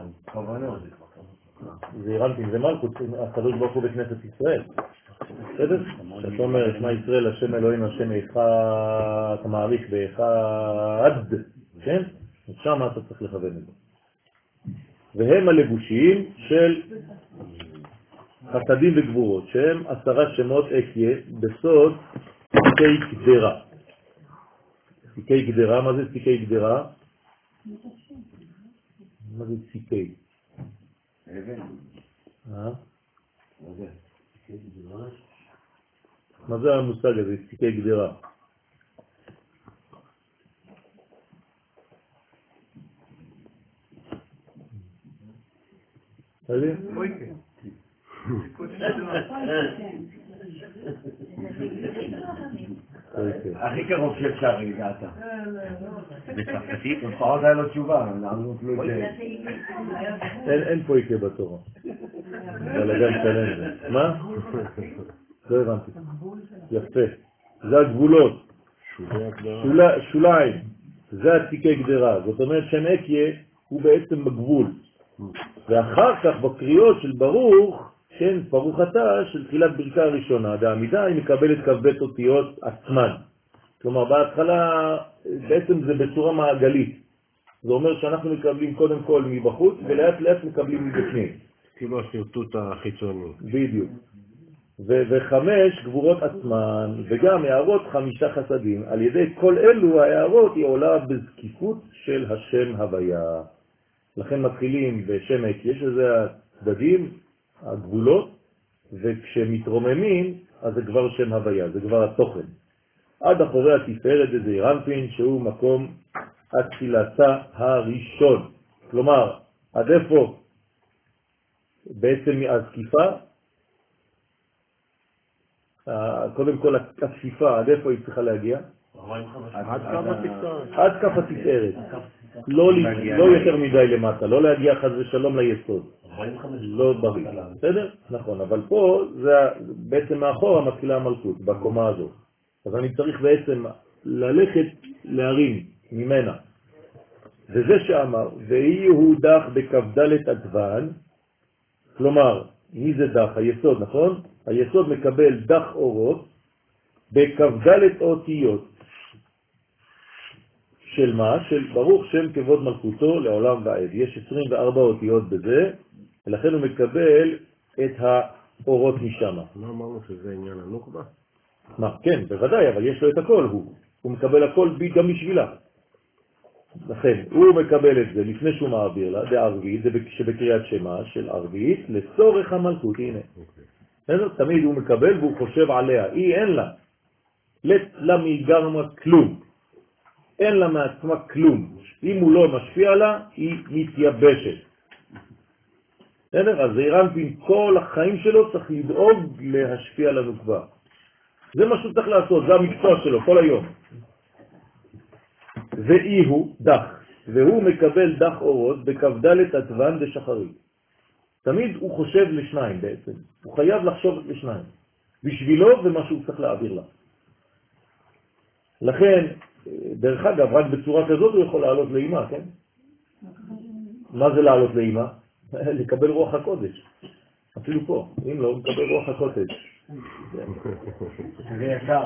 זה אירנטים, זה מלכות, הקדוש ברוך הוא בכנסת ישראל. בסדר? שאתה אומר, שמע ישראל, השם אלוהים, השם אחד, אתה מעריך באחד, כן? שם אתה צריך לכוון את זה. והם הלבושים של חסדים וגבורות, שהם 10 שמות אקיה בסוד תיקי גדרה. תיקי גדרה, מה זה תיקי גדרה? מה זה תיקי? מה זה המושג הזה, תיקי גדרה? הכי קרוב שאפשר לדעת. בצרפתית? לפחות היה לו תשובה, נענו כלום אין פויקה בתורה. בלגן שלם זה. מה? לא הבנתי. יפה. זה הגבולות. שוליים. זה התיקי גדרה. זאת אומרת שמקיה הוא בעצם בגבול. ואחר כך בקריאות של ברוך, כן, ברוך אתה, של תחילת ברכה הראשונה, העמידה היא מקבלת כ"ב אותיות עצמן. כלומר, בהתחלה בעצם זה בצורה מעגלית. זה אומר שאנחנו מקבלים קודם כל מבחוץ, ולאט לאט מקבלים מבפנים. כאילו השרטוט החיצוני. בדיוק. וחמש גבורות עצמן, וגם הערות 5 חסדים. על ידי כל אלו הערות היא עולה בזקיפות של השם הוויה. לכן מתחילים בשם ה', יש לזה הצדדים, הגבולות, וכשמתרוממים, אז זה כבר שם הוויה, זה כבר התוכן. עד אחורי התפארת זה אירנפין, שהוא מקום התחילתה הראשון. כלומר, עד איפה בעצם הזקיפה, קודם כל הכפיפה, עד איפה היא צריכה להגיע? עד כף התפארת. לא יותר מדי למטה, לא להגיע חס ושלום ליסוד. לא בריא. בסדר? נכון, אבל פה זה בעצם מאחורה מתחילה המלכות, בקומה הזו. אז אני צריך בעצם ללכת להרים ממנה. וזה שאמר, ויהיו דח בכ"ד אדוון, כלומר, מי זה דח? היסוד, נכון? היסוד מקבל דח אורות בכ"ד אותיות. של מה? של ברוך שם כבוד מלכותו לעולם ועד. יש 24 אותיות בזה, ולכן הוא מקבל את האורות משם. לא אמרנו שזה עניין הנוקבה? מה? כן, בוודאי, אבל יש לו את הכל. הוא מקבל הכל גם בשבילה. לכן, הוא מקבל את זה לפני שהוא מעביר לה, זה ערבית, זה שבקריאת שמה של ערבית, לצורך המלכות, הנה. תמיד הוא מקבל והוא חושב עליה, היא אין לה. לה מגרמה כלום. אין לה מעצמה כלום. אם הוא לא משפיע לה, היא מתייבשת. אז אירנפין כל החיים שלו צריך לדאוג להשפיע לנו כבר. זה מה שהוא צריך לעשות, זה המקצוע שלו כל היום. ואי הוא דח, והוא מקבל דח אורות בכ"ד אדוון דשחרית. תמיד הוא חושב לשניים בעצם. הוא חייב לחשוב לשניים. בשבילו ומה שהוא צריך להעביר לה. לכן, דרך אגב, רק בצורה כזאת הוא יכול לעלות לאמא, כן? מה זה לעלות לאמא? לקבל רוח הקודש. אפילו פה, אם לא, מקבל רוח הקודש. זה יקר.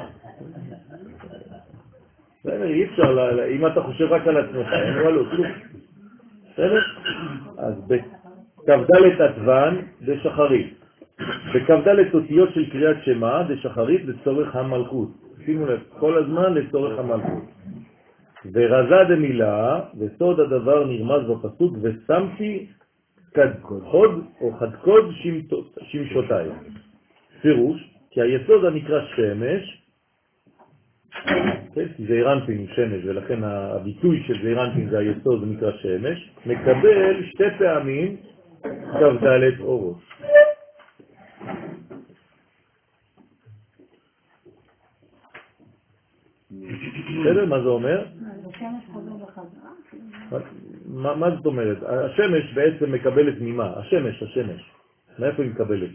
אי אפשר, אם אתה חושב רק על עצמך, אין לו כלום. בסדר? אז בכ"ד אדוון דשחרית. בכ"ד אותיות של קריאת שמה דשחרית לצורך המלכות. שימו לב, כל הזמן לצורך המלכות. ורזה דמילה, וסוד הדבר נרמז בפסוק, ושמתי חוד או חדקוד שמשותיי. פירוש, כי היסוד הנקרא שמש, זה אירנפין שמש, ולכן הביטוי של אירנפין זה היסוד נקרא שמש, מקבל 2 פעמים כ"ד אורות. בסדר, מה זה אומר? מה זאת אומרת? השמש בעצם מקבלת ממה? השמש. מאיפה היא מקבלת?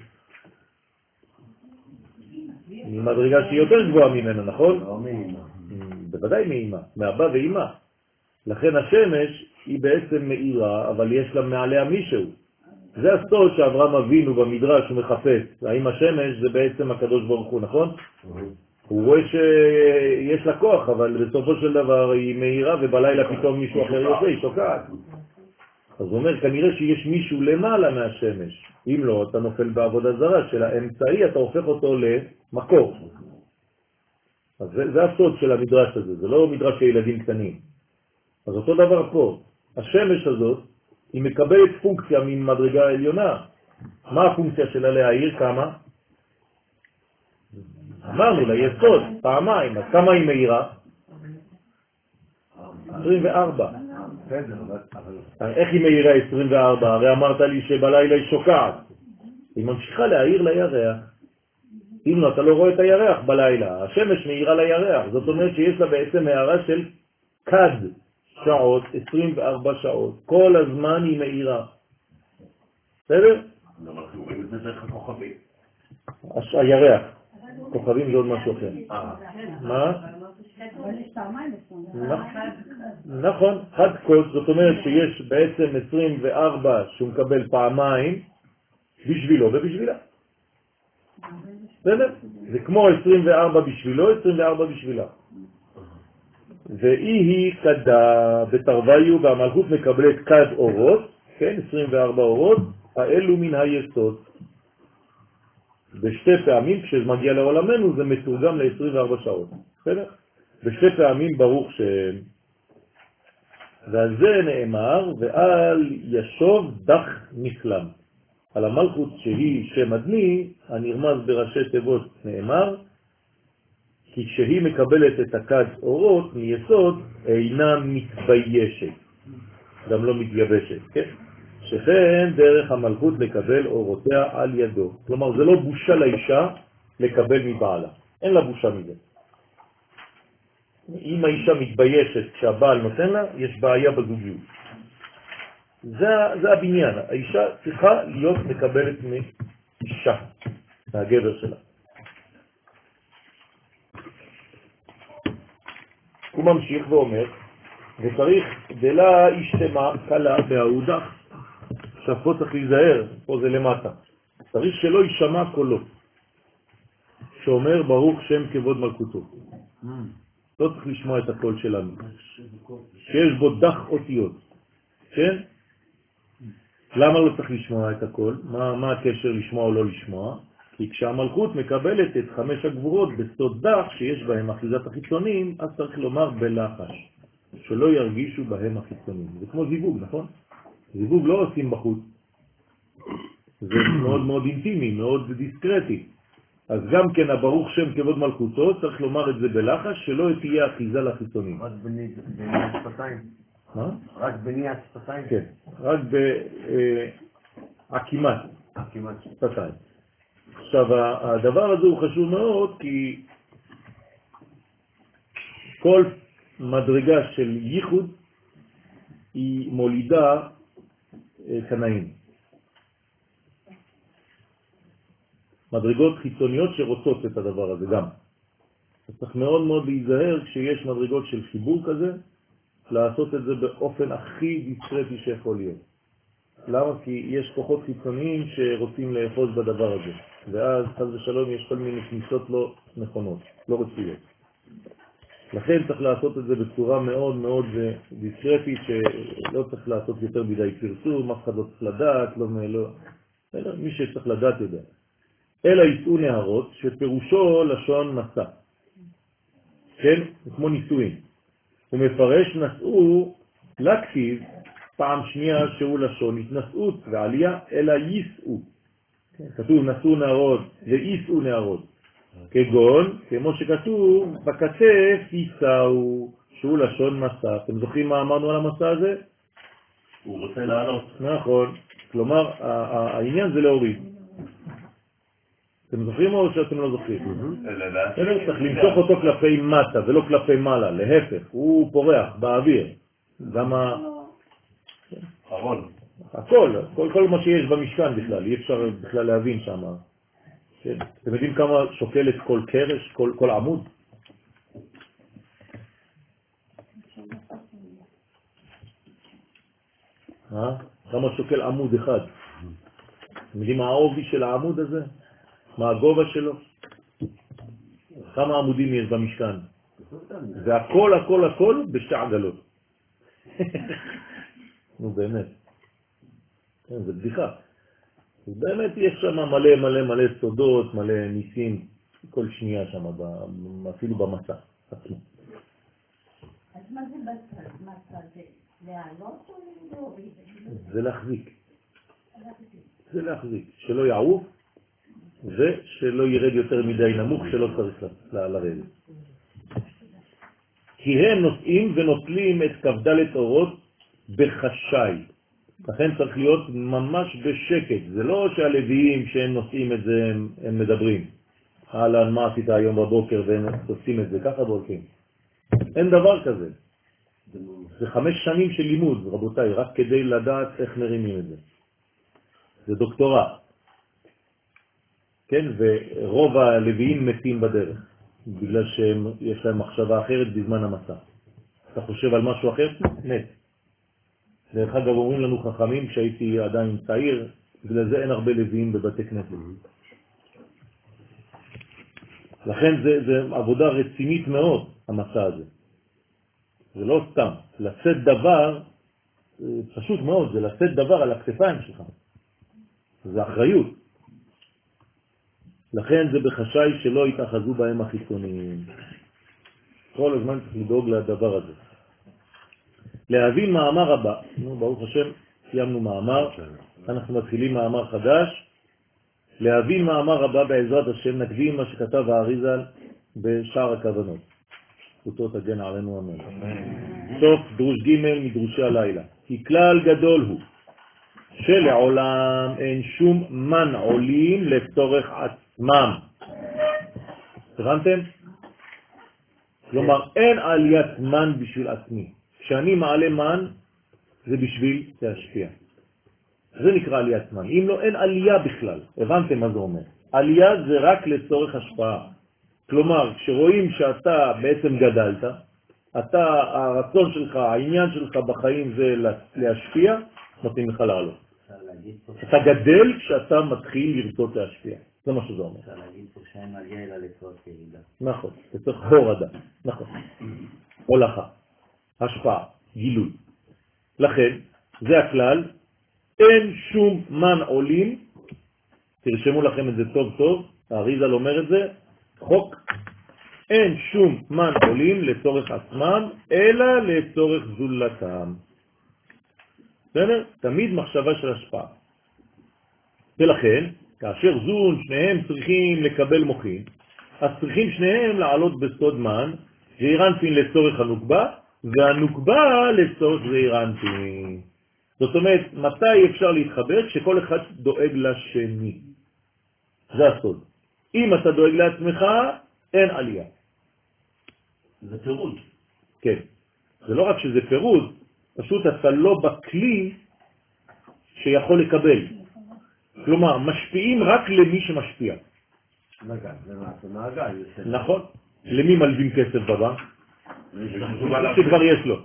ממדרגה שהיא יותר גבוהה ממנה, נכון? לא מאמא. בוודאי מאמא, מאבא ואמא. לכן השמש היא בעצם מאירה, אבל יש לה מעליה מישהו. זה הסוד שאברהם אבינו במדרש הוא מחפש. האם השמש זה בעצם הקדוש ברוך הוא, נכון? הוא רואה שיש לה כוח, אבל בסופו של דבר היא מאירה ובלילה פתאום מישהו אחר יוצא, היא שוקעת. אז הוא אומר, כנראה שיש מישהו למעלה מהשמש. אם לא, אתה נופל בעבודה זרה של האמצעי, אתה הופך אותו למקור. אז זה הסוד של המדרש הזה, זה לא מדרש של ילדים קטנים. אז אותו דבר פה, השמש הזאת, היא מקבלת פונקציה ממדרגה העליונה. מה הפונקציה שלה להעיר? כמה? אמרנו ליסוד, פעמיים, אז כמה היא מאירה? 24. איך היא מאירה 24? הרי אמרת לי שבלילה היא שוקעת. היא ממשיכה להעיר לירח. אם לא, אתה לא רואה את הירח בלילה. השמש מאירה לירח. זאת אומרת שיש לה בעצם הערה של קד שעות, 24 שעות. כל הזמן היא מאירה. בסדר? אבל אנחנו רואים את זה דרך הכוכבים. הירח. כוכבים זה עוד משהו אחר. מה? נכון, חד קוד, זאת אומרת שיש בעצם 24 שהוא מקבל פעמיים בשבילו ובשבילה. בסדר? זה כמו 24 בשבילו, 24 בשבילה. והיא קדה בתרוויו והמלכות מקבלת קד אורות, כן, 24 אורות, האלו מן היסוד. בשתי פעמים, כשמגיע לעולמנו, זה מתורגם ל-24 שעות. בסדר? בשתי פעמים ברוך שם. ועל זה נאמר, ועל ישוב דח נקלם. על המלכות שהיא שם אדני, הנרמז בראשי תיבות נאמר, כי כשהיא מקבלת את הקד אורות מיסוד, אינה מתביישת. גם לא מתייבשת, כן? שכן דרך המלכות לקבל אורותיה על ידו. כלומר, זה לא בושה לאישה לקבל מבעלה. אין לה בושה מזה. אם האישה מתביישת כשהבעל נותן לה, יש בעיה בזוגיות. זה הבניין. האישה צריכה להיות מקבלת מאישה, מהגבר שלה. הוא ממשיך ואומר, וצריך דלה אישתמה קלה בהעודך. עכשיו פה צריך להיזהר, פה זה למטה. צריך שלא יישמע קולו, שאומר ברוך שם כבוד מלכותו. לא צריך לשמוע את הקול שלנו, שיש בו דח אותיות. כן? למה לא צריך לשמוע את הקול? מה הקשר לשמוע או לא לשמוע? כי כשהמלכות מקבלת את 5 הגבורות בסוד דח שיש בהם אחיזת החיצונים, אז צריך לומר בלחש, שלא ירגישו בהם החיצונים. זה כמו זיווג, נכון? זיווג לא עושים בחוץ. זה מאוד מאוד אינטימי, מאוד דיסקרטי. אז גם כן הברוך שם כבוד מלכותו, צריך לומר את זה בלחש, שלא תהיה אחיזה לחיצונים. רק בניית שפתיים. מה? רק בניית שפתיים? כן, רק בעקימת שפתיים. עכשיו, הדבר הזה הוא חשוב מאוד, כי כל מדרגה של ייחוד היא מולידה קנאים. מדרגות חיצוניות שרוצות את הדבר הזה גם. אז צריך מאוד מאוד להיזהר כשיש מדרגות של חיבור כזה, לעשות את זה באופן הכי דיסקרטי שיכול להיות. למה? כי יש כוחות חיצוניים שרוצים לאחוז בדבר הזה. ואז חס ושלום יש כל מיני כניסות לא נכונות, לא רצויות. לכן צריך לעשות את זה בצורה מאוד מאוד דיסקרטית, שלא צריך לעשות יותר מדי פרסום, אף אחד לא צריך לדעת, אלא מי שצריך לדעת יודע. אלא יצאו נהרות, שפירושו לשון מסע. כן? כמו נישואין. הוא מפרש נשאו להכתיב פעם שנייה שהוא לשון התנשאות ועלייה, אלא יישאו. כתוב נשאו נהרות ויישאו נהרות. כגון, כמו שכתוב, בכתף יישאו, שהוא לשון מסע. אתם זוכרים מה אמרנו על המסע הזה? הוא רוצה לעלות. נכון. כלומר, העניין זה להוריד. אתם זוכרים או שאתם לא זוכרים? צריך למשוך אותו כלפי מטה ולא כלפי מעלה, להפך, הוא פורח באוויר. גם כל מה שיש במשכן בכלל, אי אפשר בכלל להבין שם. אתם יודעים כמה שוקלת כל קרש, כל עמוד? כמה שוקל עמוד אחד? אתם יודעים מה העובי של העמוד הזה? מה הגובה שלו? כמה עמודים יש במשכן? זה הכל בשתי עגלות. נו באמת. זה בדיחה. באמת יש שם מלא סודות, מלא ניסים, כל שנייה שם, אפילו במסע. אז מה זה מסע? זה להעלות או להוריד? זה להחזיק. זה להחזיק. שלא יעוף ושלא ירד יותר מדי נמוך, שלא צריך לרדת. כי הם נושאים ונוטלים את כ"ד אורות בחשאי. לכן צריך להיות ממש בשקט. זה לא שהלוויים שהם נושאים את זה, הם מדברים. אהלן, מה עשית היום בבוקר והם עושים את זה, ככה בולקים. אין דבר כזה. זה 5 שנים של לימוד, רבותיי, רק כדי לדעת איך מרימים את זה. זה דוקטורט. כן, ורוב הלוויים מתים בדרך, בגלל שיש להם מחשבה אחרת בזמן המסע. אתה חושב על משהו אחר? מת. דרך אגב, אומרים לנו חכמים, כשהייתי עדיין צעיר, בגלל זה אין הרבה לוויים בבתי כנסת. לכן זה עבודה רצינית מאוד, המסע הזה. זה לא סתם. לשאת דבר, פשוט מאוד, זה לשאת דבר על הכתפיים שלך. זה אחריות. לכן זה בחשאי שלא יתאחזו בהם החיצוניים. כל הזמן צריך לדאוג לדבר הזה. להבין מאמר הבא. ברוך השם, סיימנו מאמר. אנחנו מתחילים מאמר חדש. להבין מאמר הבא בעזרת השם, נקדים מה שכתב האריז"ל בשער הכוונות. זכותו תגן עלינו אמן. סוף דרוש ג' מדרושי הלילה. כי כלל גדול הוא שלעולם אין שום מן עולים לצורך עצמם. הבנתם? כלומר, אין עליית מן בשביל עצמי. כשאני מעלה מן, זה בשביל להשפיע. זה נקרא עליית מן. אם לא, אין עלייה בכלל. הבנתם מה זה אומר? עלייה זה רק לצורך השפעה. כלומר, כשרואים שאתה בעצם גדלת, הרצון שלך, העניין שלך בחיים זה להשפיע, נותנים לך לעלות. אתה גדל כשאתה מתחיל לרצות להשפיע. זה מה שזה אומר. אפשר להגיד פה שאין עלייה אלא לצורך ירידה. נכון, לצורך הורדה. נכון. הולכה, השפעה, גילוי. לכן, זה הכלל, אין שום מן עולים, תרשמו לכם את זה טוב טוב, האריז"ל אומר את זה, חוק, אין שום מן עולים לצורך עצמם, אלא לצורך זולתם. בסדר? תמיד מחשבה של השפעה. ולכן, כאשר זון שניהם צריכים לקבל מוחין, אז צריכים שניהם לעלות בסוד מן, זעירנטין לצורך הנוקבה, והנוקבה לצורך זעירנטין. זאת אומרת, מתי אפשר להתחבר? כשכל אחד דואג לשני. זה הסוד. אם אתה דואג לעצמך, אין עלייה. זה פירוד. כן. זה לא רק שזה פירוד, פשוט אתה לא בכלי שיכול לקבל. כלומר, משפיעים רק למי שמשפיע. זה מעגל. נכון. למי מלווים כסף בבנק? שכבר יש לו.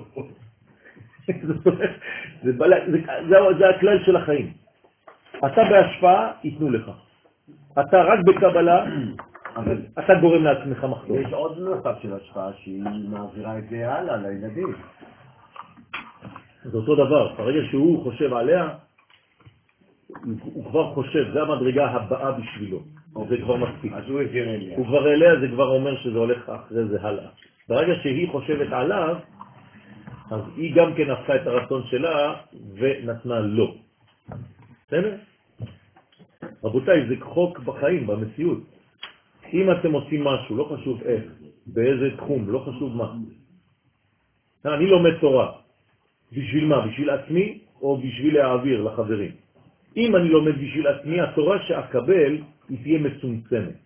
זה הכלל של החיים. אתה בהשפעה, ייתנו לך. אתה רק בקבלה, אתה גורם לעצמך מחסור. יש עוד נוסף של השפעה שהיא מעבירה את זה הלאה לילדים. זה אותו דבר. ברגע שהוא חושב עליה, הוא כבר חושב, זה המדרגה הבאה בשבילו. זה כבר מספיק. אז הוא העביר אליה. הוא כבר אליה, זה כבר אומר שזה הולך אחרי זה הלאה. ברגע שהיא חושבת עליו, אז היא גם כן הפכה את הרצון שלה ונתנה לו. בסדר? רבותיי, זה חוק בחיים, במציאות. אם אתם עושים משהו, לא חשוב איך, באיזה תחום, לא חשוב מה. אני לומד תורה. בשביל מה? בשביל עצמי או בשביל להעביר לחברים? אם אני לומד בשביל עצמי, התורה שאקבל היא תהיה מצומצמת.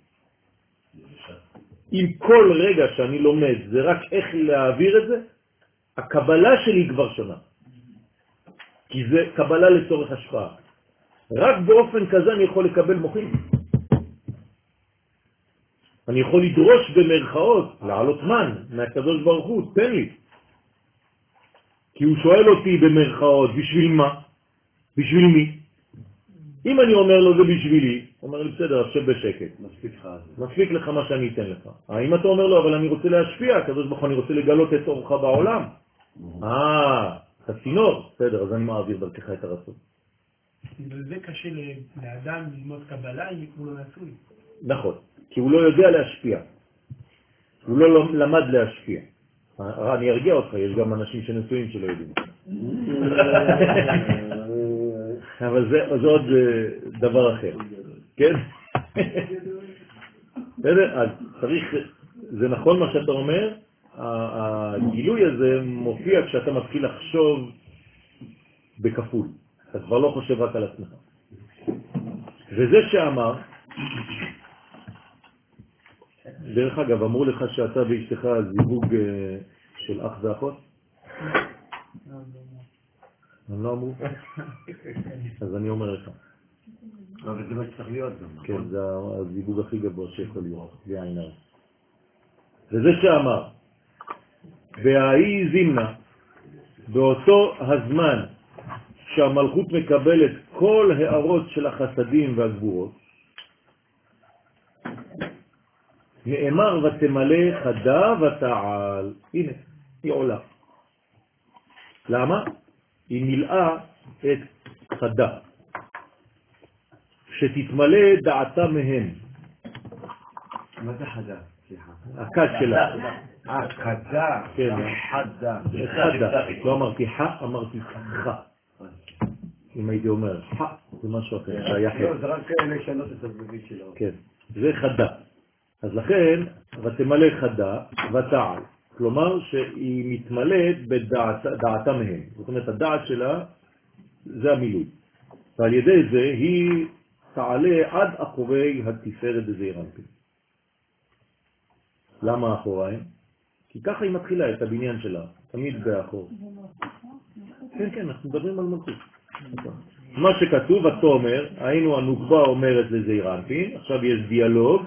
אם כל רגע שאני לומד זה רק איך להעביר את זה, הקבלה שלי כבר שונה. כי זה קבלה לצורך השפעה. רק באופן כזה אני יכול לקבל מוחים. אני יכול לדרוש במרכאות, לעלות מן מהקדוש ברוך הוא, תן לי. כי הוא שואל אותי במרכאות, בשביל מה? בשביל מי? אם אני אומר לו זה בשבילי, הוא אומר לי בסדר, עכשיו בשקט. מספיק לך מה שאני אתן לך. אם אתה אומר לו, אבל אני רוצה להשפיע, הקדוש ברוך הוא, אני רוצה לגלות את אורך בעולם. אתה צינור, בסדר, אז אני מעביר דרכך את הרצון. זה קשה לאדם ללמוד קבלה אם הוא לא נשוי. נכון, כי הוא לא יודע להשפיע. הוא לא למד להשפיע. אני ארגיע אותך, יש גם אנשים שנשואים שלא יודעים. אבל זה עוד דבר אחר. כן? אז צריך, זה נכון מה שאתה אומר, הגילוי הזה מופיע כשאתה מתחיל לחשוב בכפול. אתה כבר לא חושב רק על עצמך. וזה שאמר, דרך אגב, אמרו לך שאתה ואשתך זיווג של אח ואחות? הם לא אמרו? אז אני אומר לך. אבל זה מה שצריך להיות גם. כן, זה הזיווג הכי גבוה שיכול להיות, זה העין הרע. וזה שאמר, והאי זימנה, באותו הזמן שהמלכות מקבלת כל הערות של החסדים והגבורות, נאמר ותמלא חדה ותעל. הנה, היא עולה. למה? היא מילאה את חדה. שתתמלא דעתה מהם. מה זה חדה? הכד שלה. חדה. כן. חדה. חדה. לא אמרתי ח, אמרתי ח. אם הייתי אומר ח, זה משהו אחר. זה רק לשנות את הזווית שלו. כן. זה חדה. אז לכן, ותמלא חדה ותעל. כלומר שהיא מתמלאת בדעתה מהם. זאת אומרת, הדעת שלה זה המילוי. ועל ידי זה היא תעלה עד אחורי התפארת בזעיר אנפין. למה אחוריים? כי ככה היא מתחילה את הבניין שלה, תמיד באחור. כן, כן, אנחנו מדברים על מלכות. מה שכתוב, התומר, היינו הנוקבה אומרת לזעיר אנפין, עכשיו יש דיאלוג.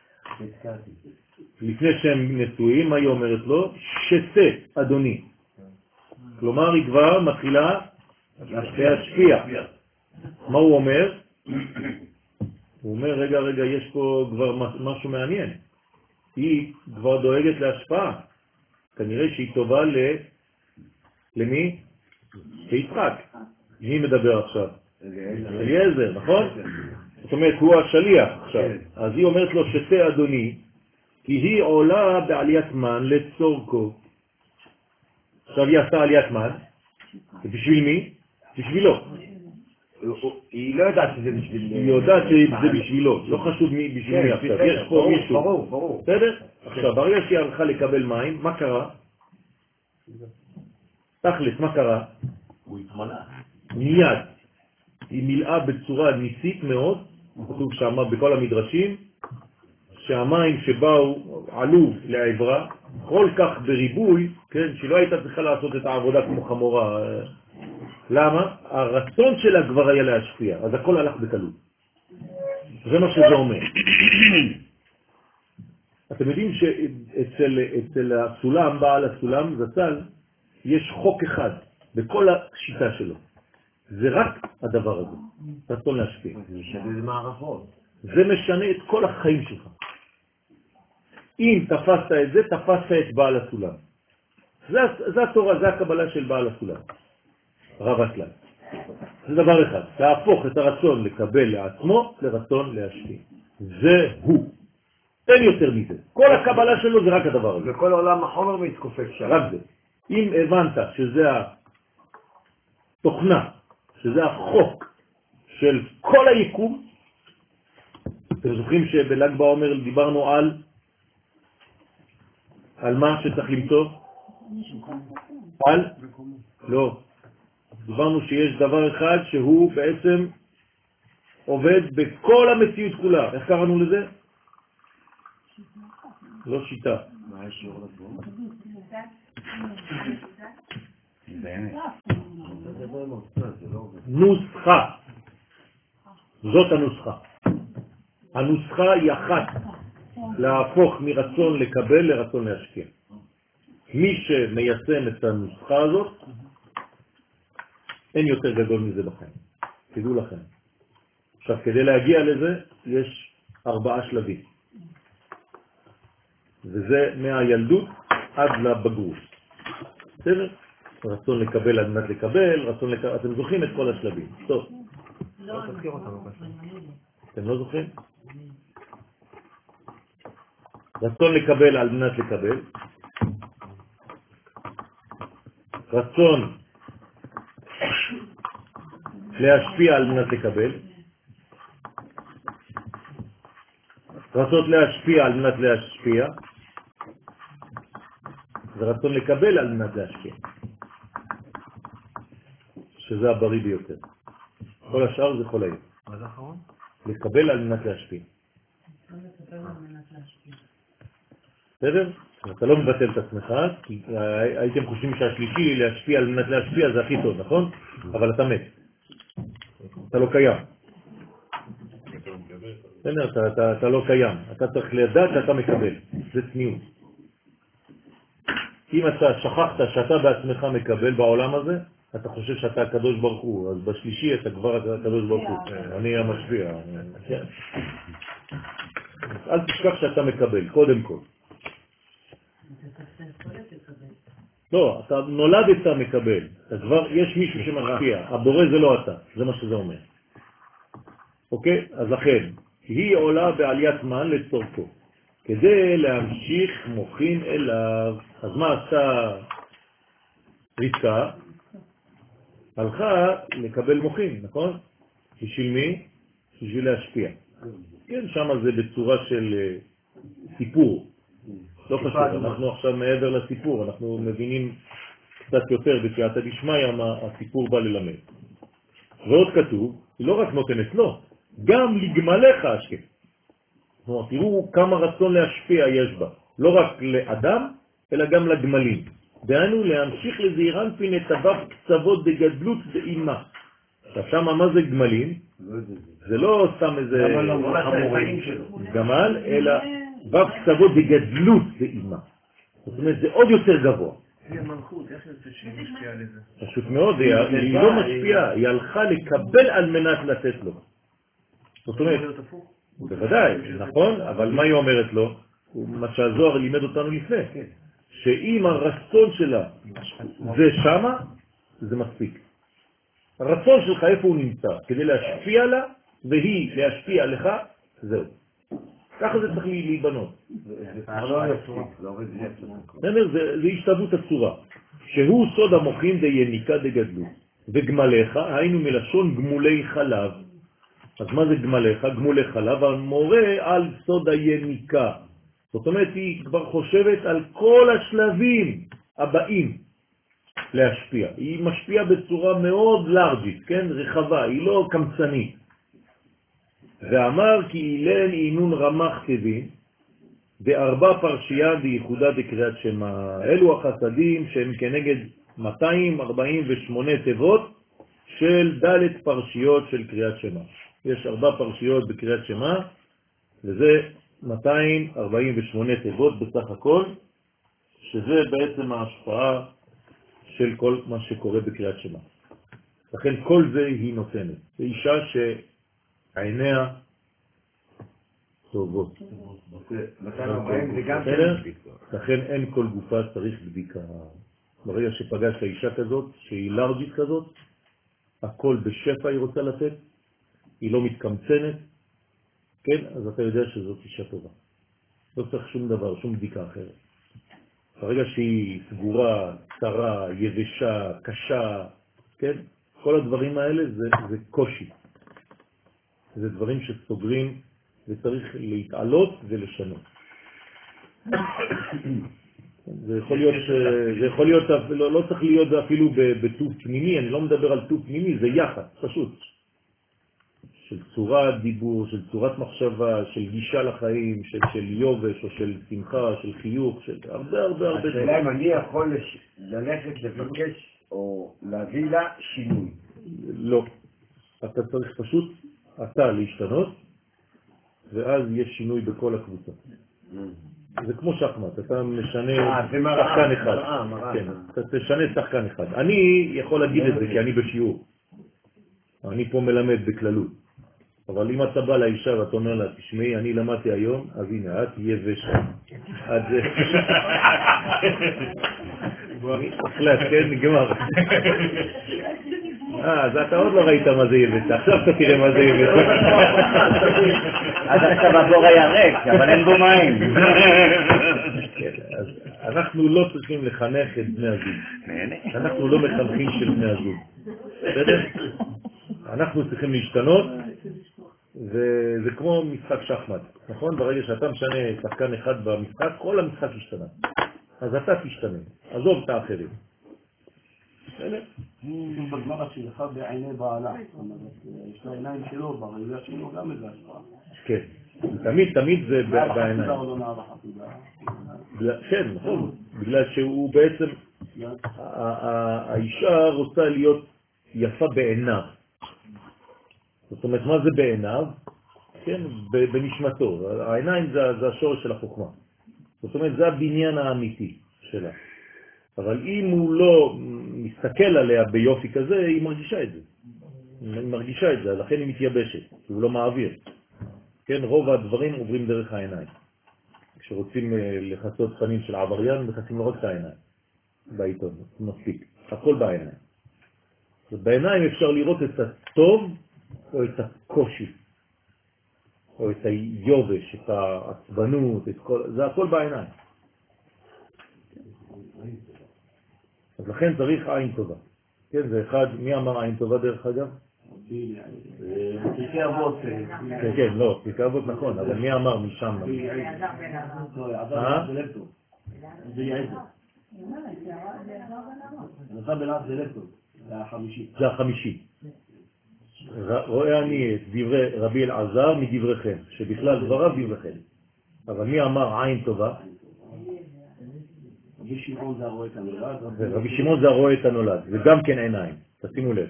לפני שהם נשואים, מה היא אומרת לו? שתה, אדוני. כלומר, היא כבר מתחילה להשפיע. מה הוא אומר? הוא אומר, רגע, יש פה כבר משהו מעניין. היא כבר דואגת להשפעה. כנראה שהיא טובה למי? ליצחק. מי מדבר עכשיו? אליעזר, נכון? זאת אומרת, הוא השליח עכשיו. אז היא אומרת לו, שתה אדוני, כי היא עולה בעליית מן לצורכו. עכשיו היא עשה עליית מן. בשביל מי? בשבילו. היא לא יודעת שזה בשביל... היא יודעת שזה בשבילו. לא חשוב מי בשביל מי עכשיו. יש פה מישהו. ברור. בסדר? עכשיו, ברגע שהיא הלכה לקבל מים, מה קרה? תכלס, מה קרה? הוא התמלא. מיד. היא מילאה בצורה ניסית מאוד, כתוב שם בכל המדרשים, שהמים שבאו עלו לעברה, כל כך בריבוי, כן, שלא הייתה צריכה לעשות את העבודה כמו חמורה. למה? הרצון שלה כבר היה להשפיע, אז הכל הלך בקלות. זה מה שזה אומר. אתם יודעים שאצל הסולם, בעל הסולם, זצ"ל, יש חוק אחד בכל השיטה שלו. זה רק הדבר הזה, רצון להשפיע. זה משנה מערכות. זה משנה את כל החיים שלך. אם תפסת את זה, תפסת את בעל הסולם. זה התורה, זה הקבלה של בעל הסולם. רב הסלם. זה דבר אחד, להפוך את הרצון לקבל לעצמו לרצון להשפיע. זה הוא. אין יותר מזה. כל הקבלה שלו זה רק הדבר הזה. וכל העולם החומר מתכופף שם. רק זה. אם הבנת שזה התוכנה, שזה החוק של כל היקום, אתם זוכרים שבל"ג בעומר דיברנו על מה שצריך למצוא? לא. דיברנו שיש דבר אחד שהוא בעצם עובד בכל המציאות כולה. איך קראנו לזה? לא שיטה. מה השיעור לדבור? באמת. נוסחה. זאת הנוסחה. הנוסחה היא אחת, להפוך מרצון לקבל לרצון להשקיע. מי שמיישם את הנוסחה הזאת, אין יותר גדול מזה בחיים. תדעו לכם. עכשיו, כדי להגיע לזה, יש 4 שלבים. וזה מהילדות עד לבגרות. בסדר? רצון לקבל על מנת לקבל, רצון לקבל, אתם זוכרים את כל השלבים. טוב. אתם לא זוכרים? רצון לקבל על מנת לקבל. רצון להשפיע על מנת לקבל. רצון להשפיע על מנת להשפיע. ורצון לקבל על מנת להשפיע. שזה הבריא ביותר. כל השאר זה כל היום. מה זה האחרון? לקבל על מנת להשפיע. בסדר? אתה לא מבטל את עצמך, כי הייתם חושבים שהשלישי להשפיע על מנת להשפיע זה הכי טוב, נכון? אבל אתה מת. אתה לא קיים. בסדר, אתה לא קיים. אתה צריך לדעת שאתה מקבל. זה צניעות. אם אתה שכחת שאתה בעצמך מקבל בעולם הזה, אתה חושב שאתה הקדוש ברוך הוא, אז בשלישי אתה כבר הקדוש ברוך הוא. אני המשפיע. אל תשכח שאתה מקבל, קודם כל. לא, אתה נולדת מקבל. כבר יש מישהו שמשפיע. הבורא זה לא אתה, זה מה שזה אומר. אוקיי? אז לכן, היא עולה בעליית מן לצורכו. כדי להמשיך מוחין אליו. אז מה עשה רבקה? הלכה לקבל מוחין, נכון? בשביל מי? בשביל להשפיע. כן, שם זה בצורה של סיפור. לא חשוב, אנחנו עכשיו מעבר לסיפור, אנחנו מבינים קצת יותר בסייעתא דשמיא מה הסיפור בא ללמד. ועוד כתוב, היא לא רק נותנת לו, גם לגמליך השקף. תראו כמה רצון להשפיע יש בה, לא רק לאדם, אלא גם לגמלים. דהיינו להמשיך לזעירן פי נתביו קצוות דגדלות דאימה. עכשיו שמה מה זה גמלים? זה לא סתם איזה גמל, אלא וו קצוות דגדלות דאימה. זאת אומרת זה עוד יותר גבוה. היא המלכות, איך יוצא שהיא משפיעה על זה? פשוט מאוד, היא לא משפיעה, היא הלכה לקבל על מנת לתת לו. זאת אומרת, בוודאי, נכון, אבל מה היא אומרת לו? מה שהזוהר לימד אותנו לפני. שאם הרצון שלה זה שמה, זה מספיק. הרצון שלך איפה הוא נמצא? כדי להשפיע לה, והיא להשפיע לך, זהו. ככה זה צריך להיבנות. זה השתוות הצורה. שהוא סוד המוחין יניקה דגדלות. וגמליך, היינו מלשון גמולי חלב. אז מה זה גמליך? גמולי חלב, המורה על סוד היניקה. זאת אומרת, היא כבר חושבת על כל השלבים הבאים להשפיע. היא משפיעה בצורה מאוד לארג'ית, כן? רחבה, היא לא קמצנית. ואמר כי אילן אינון רמח כבין, בארבע פרשייה דייחודה דקריאת שמה. אלו החסדים שהם כנגד 248 תיבות של ד' פרשיות של קריאת שמה. יש 4 פרשיות בקריאת שמה, וזה 248 תיבות בסך הכל, שזה בעצם ההשפעה של כל מה שקורה בקריאת שמה. לכן כל זה היא נותנת. זה אישה שעיניה טובות. לכן אין כל גופה צריך בדיקה. ברגע שפגשת אישה כזאת, שהיא לארג'ית כזאת, הכל בשפע היא רוצה לתת, היא לא מתקמצנת, כן? אז אתה יודע שזאת אישה טובה. לא צריך שום דבר, שום בדיקה אחרת. ברגע שהיא סגורה, קצרה, יבשה, קשה, כן? כל הדברים האלה זה קושי. זה דברים שסוגרים וצריך להתעלות ולשנות. זה יכול להיות, לא צריך להיות אפילו בטוב פנימי, אני לא מדבר על טוב פנימי, זה יחד, פשוט. של צורת דיבור, של צורת מחשבה, של גישה לחיים, של יובש או של שמחה, של חיוך, של הרבה. השאלה אם אני יכול ללכת לבקש או להביא לה שינוי. לא. אתה צריך פשוט אתה להשתנות, ואז יש שינוי בכל הקבוצה. זה כמו שחמט, אתה משנה שחקן אחד. כן, אתה תשנה שחקן אחד. אני יכול להגיד את זה כי אני בשיעור. אני פה מלמד בכללות. אבל אם אתה בא לאישה ואתה אומר לה, תשמעי, אני למדתי היום, אז הנה, את יבשה. את זה... החלט, כן, נגמר. אז אתה עוד לא ראית מה זה יבשה, עכשיו אתה תראה מה זה יבשה. אז עכשיו הבור היה ריק, אבל אין בו מים. אז אנחנו לא צריכים לחנך את בני הזוג. אנחנו לא מחנכים של בני הזוג. בסדר? אנחנו צריכים להשתנות, וזה כמו משחק שחמט, נכון? ברגע שאתה משנה שחקן אחד במשחק, כל המשחק ישתנה. אז אתה תשתנה, עזוב את האחרים. בסדר? בגמרא שלך בעיני בעלה, יש לו עיניים שלו, בראייה שלו גם איזה השפעה. כן, תמיד זה בעיניים. חסידה או לא נערה חסידה? כן, נכון, בגלל שהוא בעצם, האישה רוצה להיות יפה בעיניו. זאת אומרת, מה זה בעיניו? כן, בנשמתו. העיניים זה השורש של החוכמה. זאת אומרת, זה הבניין האמיתי שלה. אבל אם הוא לא מסתכל עליה ביופי כזה, היא מרגישה את זה. היא מרגישה את זה, לכן היא מתייבשת, הוא לא מעביר. כן, רוב הדברים עוברים דרך העיניים. כשרוצים לחסות פנים של עבריין, מחסים לא רק את העיניים. בעיתון, מספיק. הכל בעיניים. בעיניים אפשר לראות את הטוב או את הקושי, או את היובש, את העצבנות, זה הכל בעיניים. אז לכן צריך עין טובה. כן, זה אחד, מי אמר עין טובה דרך אגב? פרקי אבות. כן, לא, פרקי אבות נכון, אבל מי אמר משם? עזר בלב טוב. זה יעזר. עזר בלב זה לב טוב. זה החמישי. זה החמישי. רואה אני את דברי רבי אלעזר מדבריכם, שבכלל דבריו דבריכם. אבל מי אמר עין טובה? רבי שמעון זה הרואה את הנולד. רבי שמעון זה הרואה את הנולד, וגם כן עיניים, תשימו לב.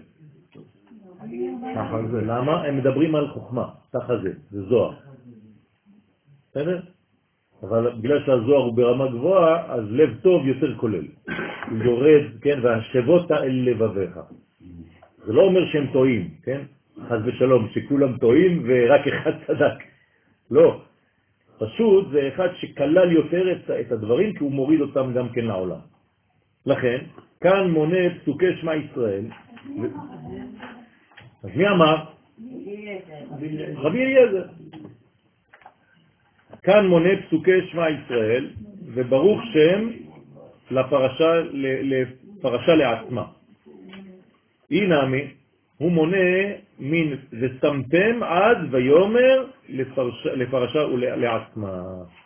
למה? הם מדברים על חוכמה, ככה זה זוהר. בסדר? אבל בגלל שהזוהר הוא ברמה גבוהה, אז לב טוב יותר כולל. הוא יורד, כן, והשבות אל לבביך. זה לא אומר שהם טועים, כן? חס ושלום, שכולם טועים ורק אחד צדק. לא. פשוט זה אחד שכלל יותר את הדברים, כי הוא מוריד אותם גם כן לעולם. לכן, כאן מונה פסוקי שמע ישראל. אז מי אמר? רבי אליעזר. כאן מונה פסוקי שמע ישראל, וברוך שם לפרשה לעצמה. הנה הוא מונה מן ושמתם עד ויומר לפרשה ולעצמה.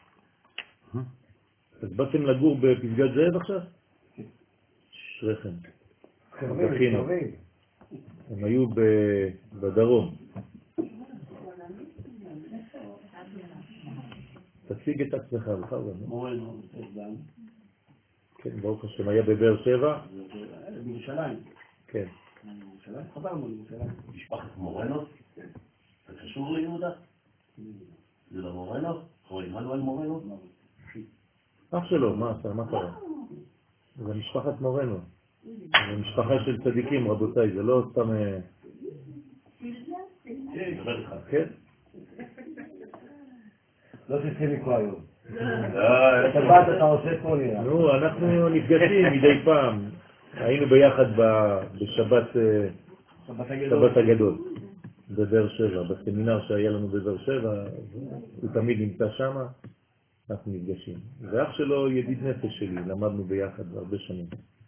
אז באתם לגור בפסגת זאב עכשיו? שריכם. הם היו בדרום. תציג את עצמך בכלל. כן, ברוך השם, היה בבאר שבע? בירושלים. כן. בירושלים? חזרנו לירושלים. משפחת מורנו? זה קשור ליהודה? זה לא מורנו? או עמנואל מורנו? אח שלו, מה קרה? זה משפחת מורנו. זה משפחה של צדיקים, רבותיי, זה לא סתם... כן? לא תצא מפה היום. אתה באת, אתה עושה פה נראה. נו, אנחנו נפגשים מדי פעם. היינו ביחד בשבת הגדול, בבאר שבע, בסמינר שהיה לנו בבאר שבע, הוא תמיד נמצא שם, אנחנו נפגשים. ואח שלו ידיד נפש שלי, למדנו ביחד הרבה שנים.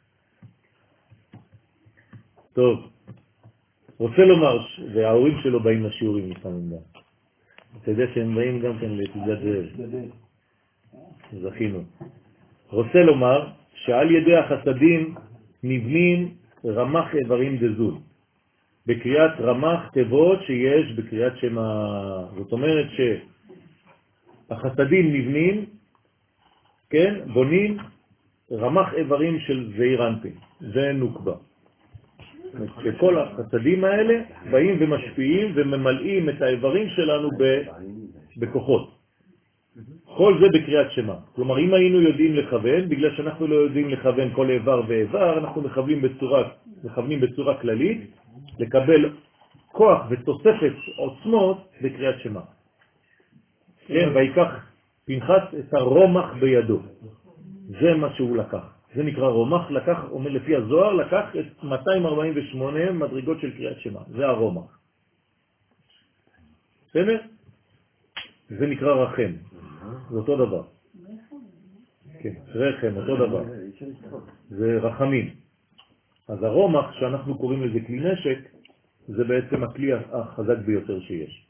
טוב, רוצה לומר, וההורים שלו באים לשיעורים לפעמים גם. אתה יודע שהם באים גם כן לפסגת זאב. זכינו. רוצה לומר שעל ידי החסדים נבנים רמ"ח איברים דזול. בקריאת רמ"ח תיבות שיש בקריאת שמע. זאת אומרת שהחסדים נבנים, כן, בונים רמ"ח איברים של זעיר אנפין, זה נוקבה. שכל החסדים האלה באים ומשפיעים וממלאים את האיברים שלנו בכוחות. כל זה בקריאת שמע. כלומר, אם היינו יודעים לכוון, בגלל שאנחנו לא יודעים לכוון כל איבר ואיבר, אנחנו מכוונים בצורה כללית לקבל כוח ותוספת עוצמות בקריאת שמע. כן, ויקח פנחס את הרומח בידו. זה מה שהוא לקח. זה נקרא רומח, לקח, אומר לפי הזוהר, לקח את 248 מדרגות של קריאת שמע. זה הרומח. בסדר? זה נקרא רחם. זה אותו דבר. כן, רחם, אותו דבר. זה רחמים. אז הרומח, שאנחנו קוראים לזה כלי נשק, זה בעצם הכלי החזק ביותר שיש.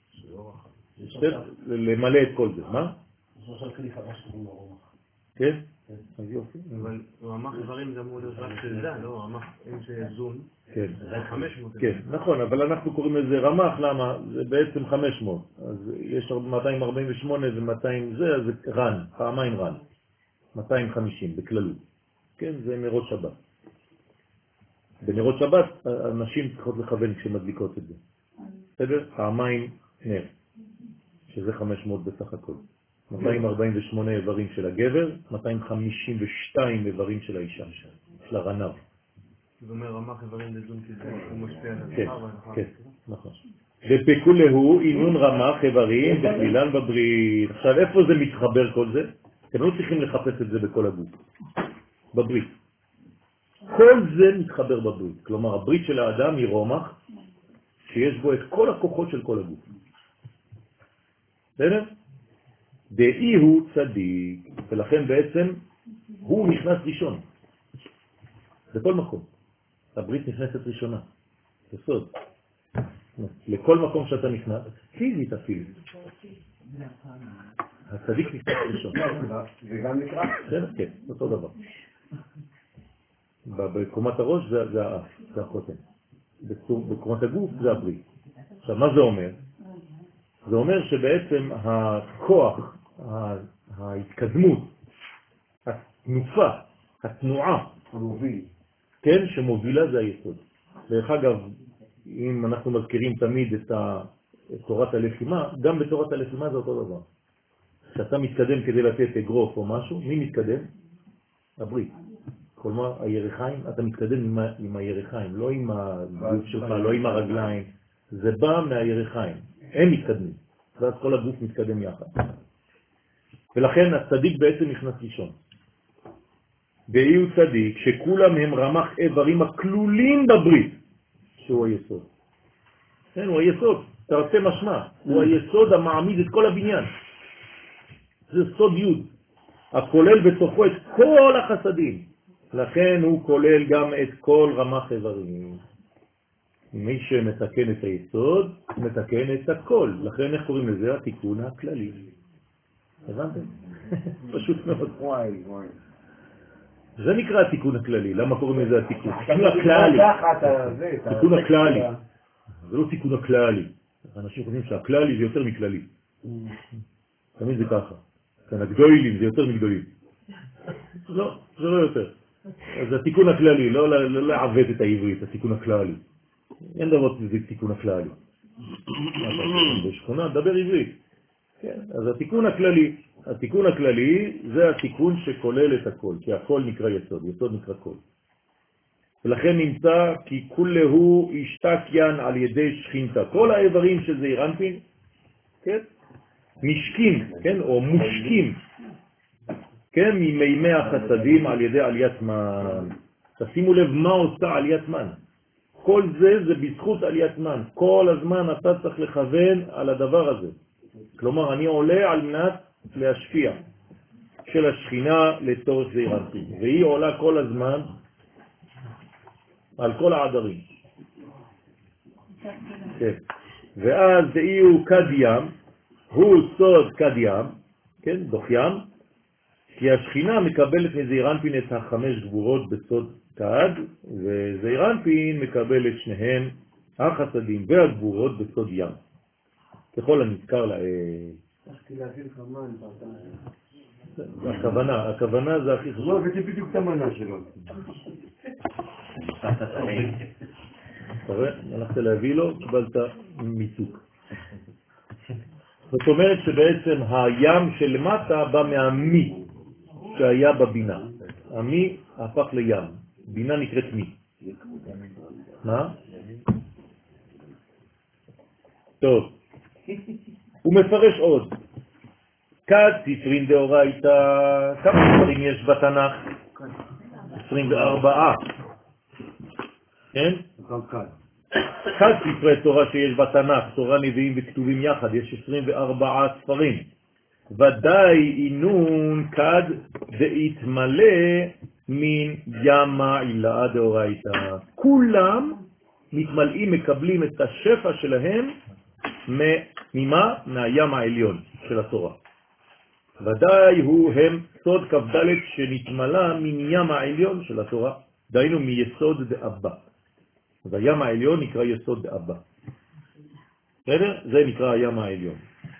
למלא את כל זה. מה? זה עכשיו כלי חדש קוראים לרומח. כן? אז יופי. אבל רמ"ח איברים זה אמור להיות רק של זה, לא? רמ"ח אם זה זון. כן. זה 500. כן, נכון, אבל אנחנו קוראים לזה רמ"ח, למה? זה בעצם 500. אז יש 248 ו-200 זה, אז זה רן, פעמיים רן. 250 בכללות. כן, זה נרות שבת. בנרות שבת, אנשים צריכות לכוון כשמדליקות את זה. בסדר? פעמיים נר, שזה 500 בסך הכל. 248 איברים של הגבר, 252 איברים של האישה, של הרנב. זאת אומרת, רמ"ח איברים לזון כזה, הוא משפיע על כן, הזכר. כן, נכון. ופקולהו אינון רמ"ח איברים בכלילן בברית. עכשיו, איפה זה מתחבר כל זה? אתם לא צריכים לחפש את זה בכל הגוף. בברית. כל זה מתחבר בברית. כלומר, הברית של האדם היא רומח, שיש בו את כל הכוחות של כל הגוף. בסדר? דאי הוא צדיק, ולכן בעצם הוא נכנס ראשון. בכל מקום. הברית נכנסת ראשונה. יסוד. לכל מקום שאתה נכנס, פיזית אפילו. הצדיק נכנס ראשון. זה גם נקרא? כן, אותו דבר. בקומת הראש זה האף, זה החותם. בקומת הגוף זה הברית. עכשיו, מה זה אומר? זה אומר שבעצם הכוח, ההתקדמות, התנופה, התנועה, כן, שמובילה זה היסוד. דרך אגב, אם אנחנו מזכירים תמיד את תורת הלחימה, גם בתורת הלחימה זה אותו דבר. כשאתה מתקדם כדי לתת אגרוף או משהו, מי מתקדם? הברית. כלומר, הירחיים, אתה מתקדם עם הירחיים, לא עם הגוף שלך, לא עם הרגליים. זה בא מהירחיים. הם מתקדמים. ואז כל הגוף מתקדם יחד. ולכן הצדיק בעצם נכנס ראשון. דאי הוא צדיק שכולם הם רמ"ח איברים הכלולים בברית, שהוא היסוד. כן, הוא היסוד, תרתי משמע. הוא היסוד המעמיד את כל הבניין. זה סוד יוד, הכולל בתוכו את כל החסדים. לכן הוא כולל גם את כל רמ"ח איברים. מי שמתקן את היסוד, מתקן את הכל. לכן איך קוראים לזה? התיקון הכללי. הבנתם? פשוט מאוד. זה נקרא התיקון הכללי. למה קוראים לזה התיקון? התיקון הכללי. התיקון הכללי. זה לא תיקון הכללי. אנשים חושבים שהכללי זה יותר מכללי. תמיד זה ככה. כאן הגדולים זה יותר מגדולים. לא, זה לא יותר. אז התיקון הכללי, לא לעוות את העברית, התיקון הכללי. אין דבר שזה תיקון הכללי. בשכונה, דבר עברית. כן, אז התיקון הכללי זה התיקון שכולל את הכל, כי הכל נקרא יסוד, יסוד נקרא כל. ולכן נמצא כי כולהו השתקיין על ידי שכינתה. כל האיברים של זעיר אנפין, כן? משקים, כן? או מושקים, כן? ממימי החסדים על ידי עליית מן. תשימו לב מה עושה עליית מן. כל זה בזכות עליית מן. כל הזמן אתה צריך לכוון על הדבר הזה. כלומר, אני עולה על מנת להשפיע של השכינה לצורך זעיר אנפין. והיא עולה כל הזמן על כל העדרים. כן. ואז דאי הוא כד ים, הוא סוד כד ים, כן, דוח ים, כי השכינה מקבלת מזעיר אנפין את 5 גבורות בסוד כד, וזעיר אנפין מקבל את שניהם החסדים והגבורות בסוד ים. ככל הנזכר לעיל. צריכתי להביא לך מן הכוונה זה הכי חשוב. לא, הבאתי בדיוק את המנה שלו. אתה רואה? הלכת להביא לו, קיבלת מיצוק. זאת אומרת שבעצם הים שלמטה בא מהמי שהיה בבינה. המי הפך לים. בינה נקראת מי. מה? טוב. הוא מפרש עוד. כד ספרין דאורייתא, כמה ספרים יש בתנ"ך? 24. כן? כד ספרי תורה שיש בתנ"ך, תורה נביאים וכתובים יחד, יש 24 ספרים. ודאי אינון כד דאיתמלא מן ימה עילה דאורייתא. כולם מתמלאים, מקבלים את השפע שלהם ממה? מהים העליון של התורה. ודאי הם סוד כ"ד שנתמלא מן ים העליון של התורה, דהיינו מיסוד דאבא. והים העליון נקרא יסוד דאבא. בסדר? זה נקרא הים העליון.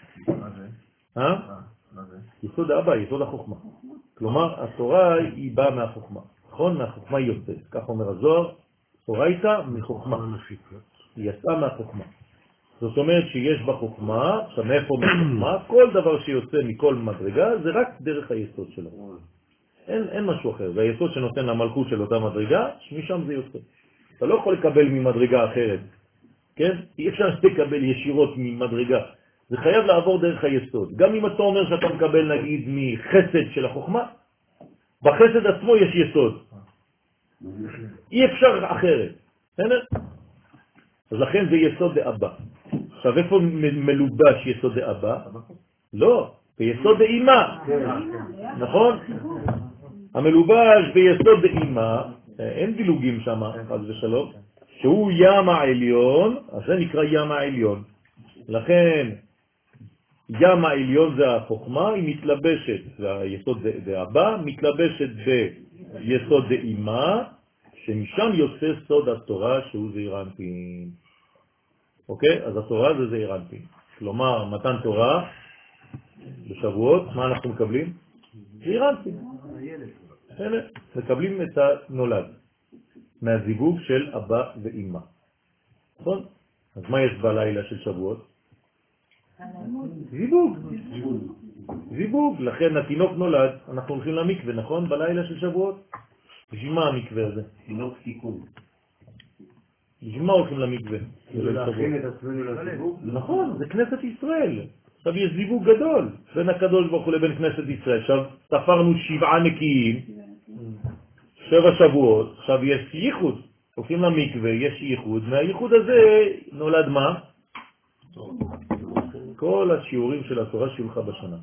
מה זה? יסוד דאבא, יסוד החוכמה. כלומר, התורה היא באה מהחוכמה. נכון? מהחוכמה היא יוצאת. כך אומר הזוהר, אורייתא מחוכמה. היא יצאה מהחוכמה. זאת אומרת שיש בחוכמה, עכשיו מאיפה מהחוכמה, כל דבר שיוצא מכל מדרגה זה רק דרך היסוד שלו. אין משהו אחר, זה היסוד שנותן למלכות של אותה מדרגה, משם זה יוצא. אתה לא יכול לקבל ממדרגה אחרת, כן? אי אפשר לקבל ישירות ממדרגה, זה חייב לעבור דרך היסוד. גם אם אתה אומר שאתה מקבל נגיד מחסד של החוכמה, בחסד עצמו יש יסוד. אי אפשר אחרת, בסדר? אז לכן זה יסוד דאבא. עכשיו איפה מלובש יסוד דאבא? לא, ביסוד דאמא. נכון? המלובש ביסוד דאמא, אין דילוגים שם, חס ושלום, שהוא ים העליון, אז זה נקרא ים העליון. לכן ים העליון זה החוכמה, היא מתלבשת, זה היסוד דאבא, מתלבשת ביסוד דאמא, שמשם יוצא סוד התורה שהוא זעיר אנפין. אוקיי? אז התורה זה זעיר אנפין. כלומר, מתן תורה בשבועות, מה אנחנו מקבלים? זעיר אנפין. הנה, מקבלים את הנולד מהזיווג של אבא ואמא. נכון? אז מה יש בלילה של שבועות? זיווג. זיווג. לכן התינוק נולד, אנחנו הולכים למקווה, נכון? בלילה של שבועות. בשביל מה המקווה הזה? תינוק תיקון. בשביל מה הולכים למקווה? להכין את עצמנו לזיווג? נכון, זה כנסת ישראל. עכשיו יש זיווג גדול בין הקדוש ברוך הוא לבין כנסת ישראל. עכשיו ספרנו 7 נקיים, 7 שבועות, עכשיו יש ייחוד. הולכים למקווה, יש ייחוד. מהייחוד הזה נולד מה? כל השיעורים של התורה שיהיו לך בשנה.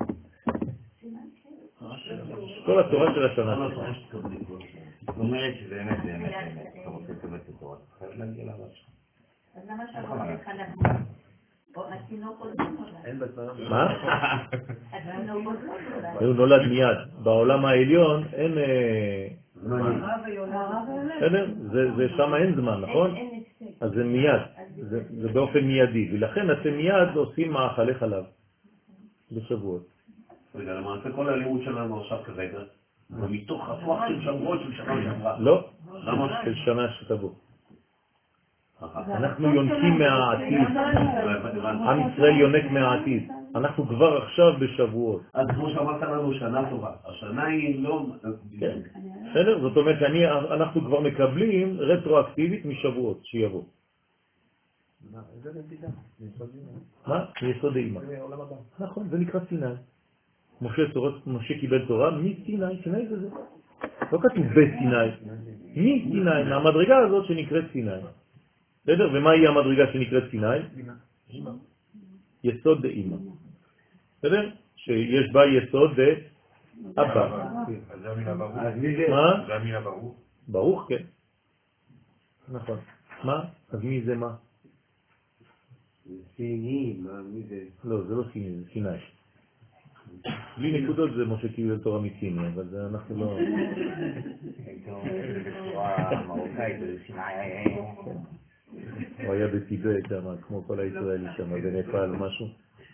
כל התורה של השנה. זאת אומרת שבאמת, אתה רוצה לקבל את התורה, אתה חייב להגיע לרש. אז למה שבוע אחד או התינוק עוד נולד? מה? התינוק עוד נולד. הוא נולד מיד. בעולם העליון אין... זה שם אין זמן, נכון? אז זה מיד. זה באופן מיידי. ולכן אתם מיד עושים מאכלי חלב בשבועות. רגע, למעשה כל הלימוד שלנו עכשיו כרגע, ומתוך הכוח של שבועות של שנה שעברה. לא, של שנה שתבוא. אנחנו יונקים מהעתיד. עם ישראל יונק מהעתיד. אנחנו כבר עכשיו בשבועות. אז כמו שאמרת לנו, שנה טובה. השנה היא לא... כן, בסדר? זאת אומרת שאנחנו כבר מקבלים רטרואקטיבית משבועות שיבוא. מה? מיסוד האמא. נכון, זה נקרא סיני. משה קיבל תורה מסיני, סיני זה זה. לא כתוב בסיני, מסיני, מהמדרגה הזאת שנקראת סיני. בסדר? ומה היא המדרגה שנקראת סיני? יסוד דאמא. בסדר? שיש בה יסוד דאבא. מה? זה המילה ברוך? ברוך, כן. נכון. מה? אז מי זה מה? סיני, מי זה? לא, זה לא סיני, זה סיני. בלי נקודות זה משה קיבל תורה מסיני, אבל זה אנחנו לא... בצורה מרוקאית, זה סיני. הוא היה בטיבט שם, כמו כל הישראלים שם, בנפאל או משהו.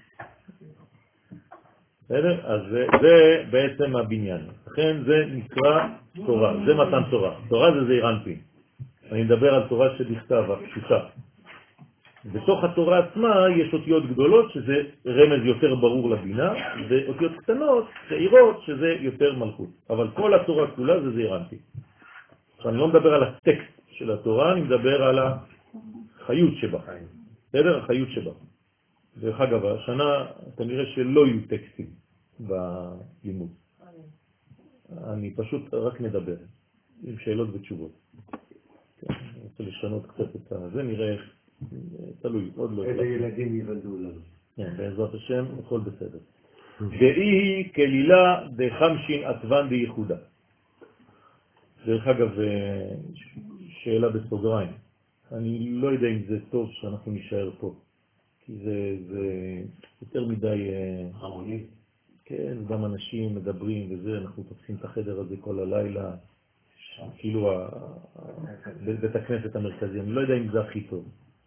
בסדר? אז זה בעצם הבניין. לכן זה נקרא תורה, זה מתן תורה. תורה זה זעיר אנפין. אני מדבר על תורה שבכתב, הפשוטה. בתוך התורה עצמה יש אותיות גדולות שזה רמז יותר ברור לבינה, ואותיות קטנות, צעירות, שזה יותר מלכות. אבל כל התורה כולה זה זעיר אנפין. אני לא מדבר על הטקסט של התורה, אני מדבר על החיות שבה. בסדר? החיות שבה. דרך אגב, השנה כנראה שלא יהיו טקסטים בלימוד. אני פשוט רק מדבר עם שאלות ותשובות. אני רוצה לשנות קצת את זה, נראה איך, תלוי, עוד לא. איזה ילדים יוולדו לנו. כן, בעזרת השם, הכל בסדר. דאי כלילה דחמשין עטבן דייחודה. דרך אגב, שאלה בסוגריים. אני לא יודע אם זה טוב שאנחנו נשאר פה. כי זה יותר מדי המוני. כן, גם אנשים מדברים וזה, אנחנו תופסים את החדר הזה כל הלילה, כאילו בית הכנסת המרכזי, אני לא יודע אם זה הכי טוב.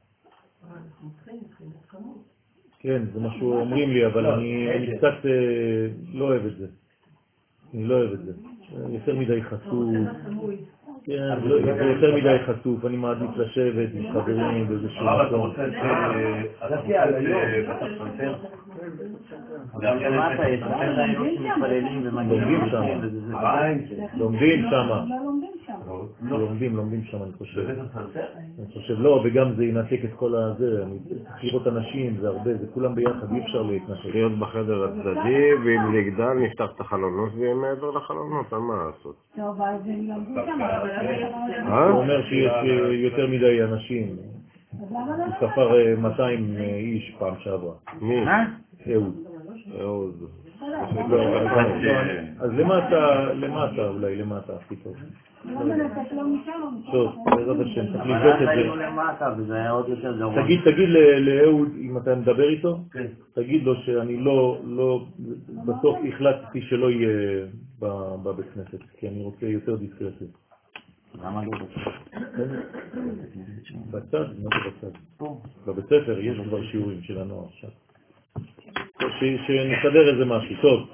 כן, זה מה שאומרים לי, אבל אני קצת לא אוהב את זה. אני לא אוהב את זה. יותר מדי חשוף. כן, זה יותר מדי חשוף, אני מעדיף לשבת עם חברים באיזשהו אבל אתה מקום. רוצה על היום. למטה יש עדיין מתפללים לומדים שם. לומדים שם. לומדים שם, אני חושב. אני חושב, לא, וגם זה ינתק את כל הזה, אני צריך לראות אנשים, זה הרבה, זה כולם ביחד, אי אפשר להתנתק. להיות בחדר הצדדי, ואם נגדל נפתח את החלונות ויהיה מעבר לחלונות, מה לעשות? טוב, אז הם למדו שם. הוא אומר שיש יותר מדי אנשים. הוא ספר 200 איש פעם שעברה. מי? אהוד. אהוד. אז למטה אולי, למטה הכי טוב. טוב, בעזרת השם, צריך לבדוק את היינו למטה וזה היה עוד יותר גרוע. תגיד לאהוד, אם אתה מדבר איתו, תגיד לו שאני לא, בסוף החלטתי שלא יהיה בבית כנסת, כי אני רוצה יותר דיסקרטי. למה לא בצד? מה זה בצד? בבית ספר יש כבר שיעורים של הנוער עכשיו. שנסדר איזה משהו, טוב.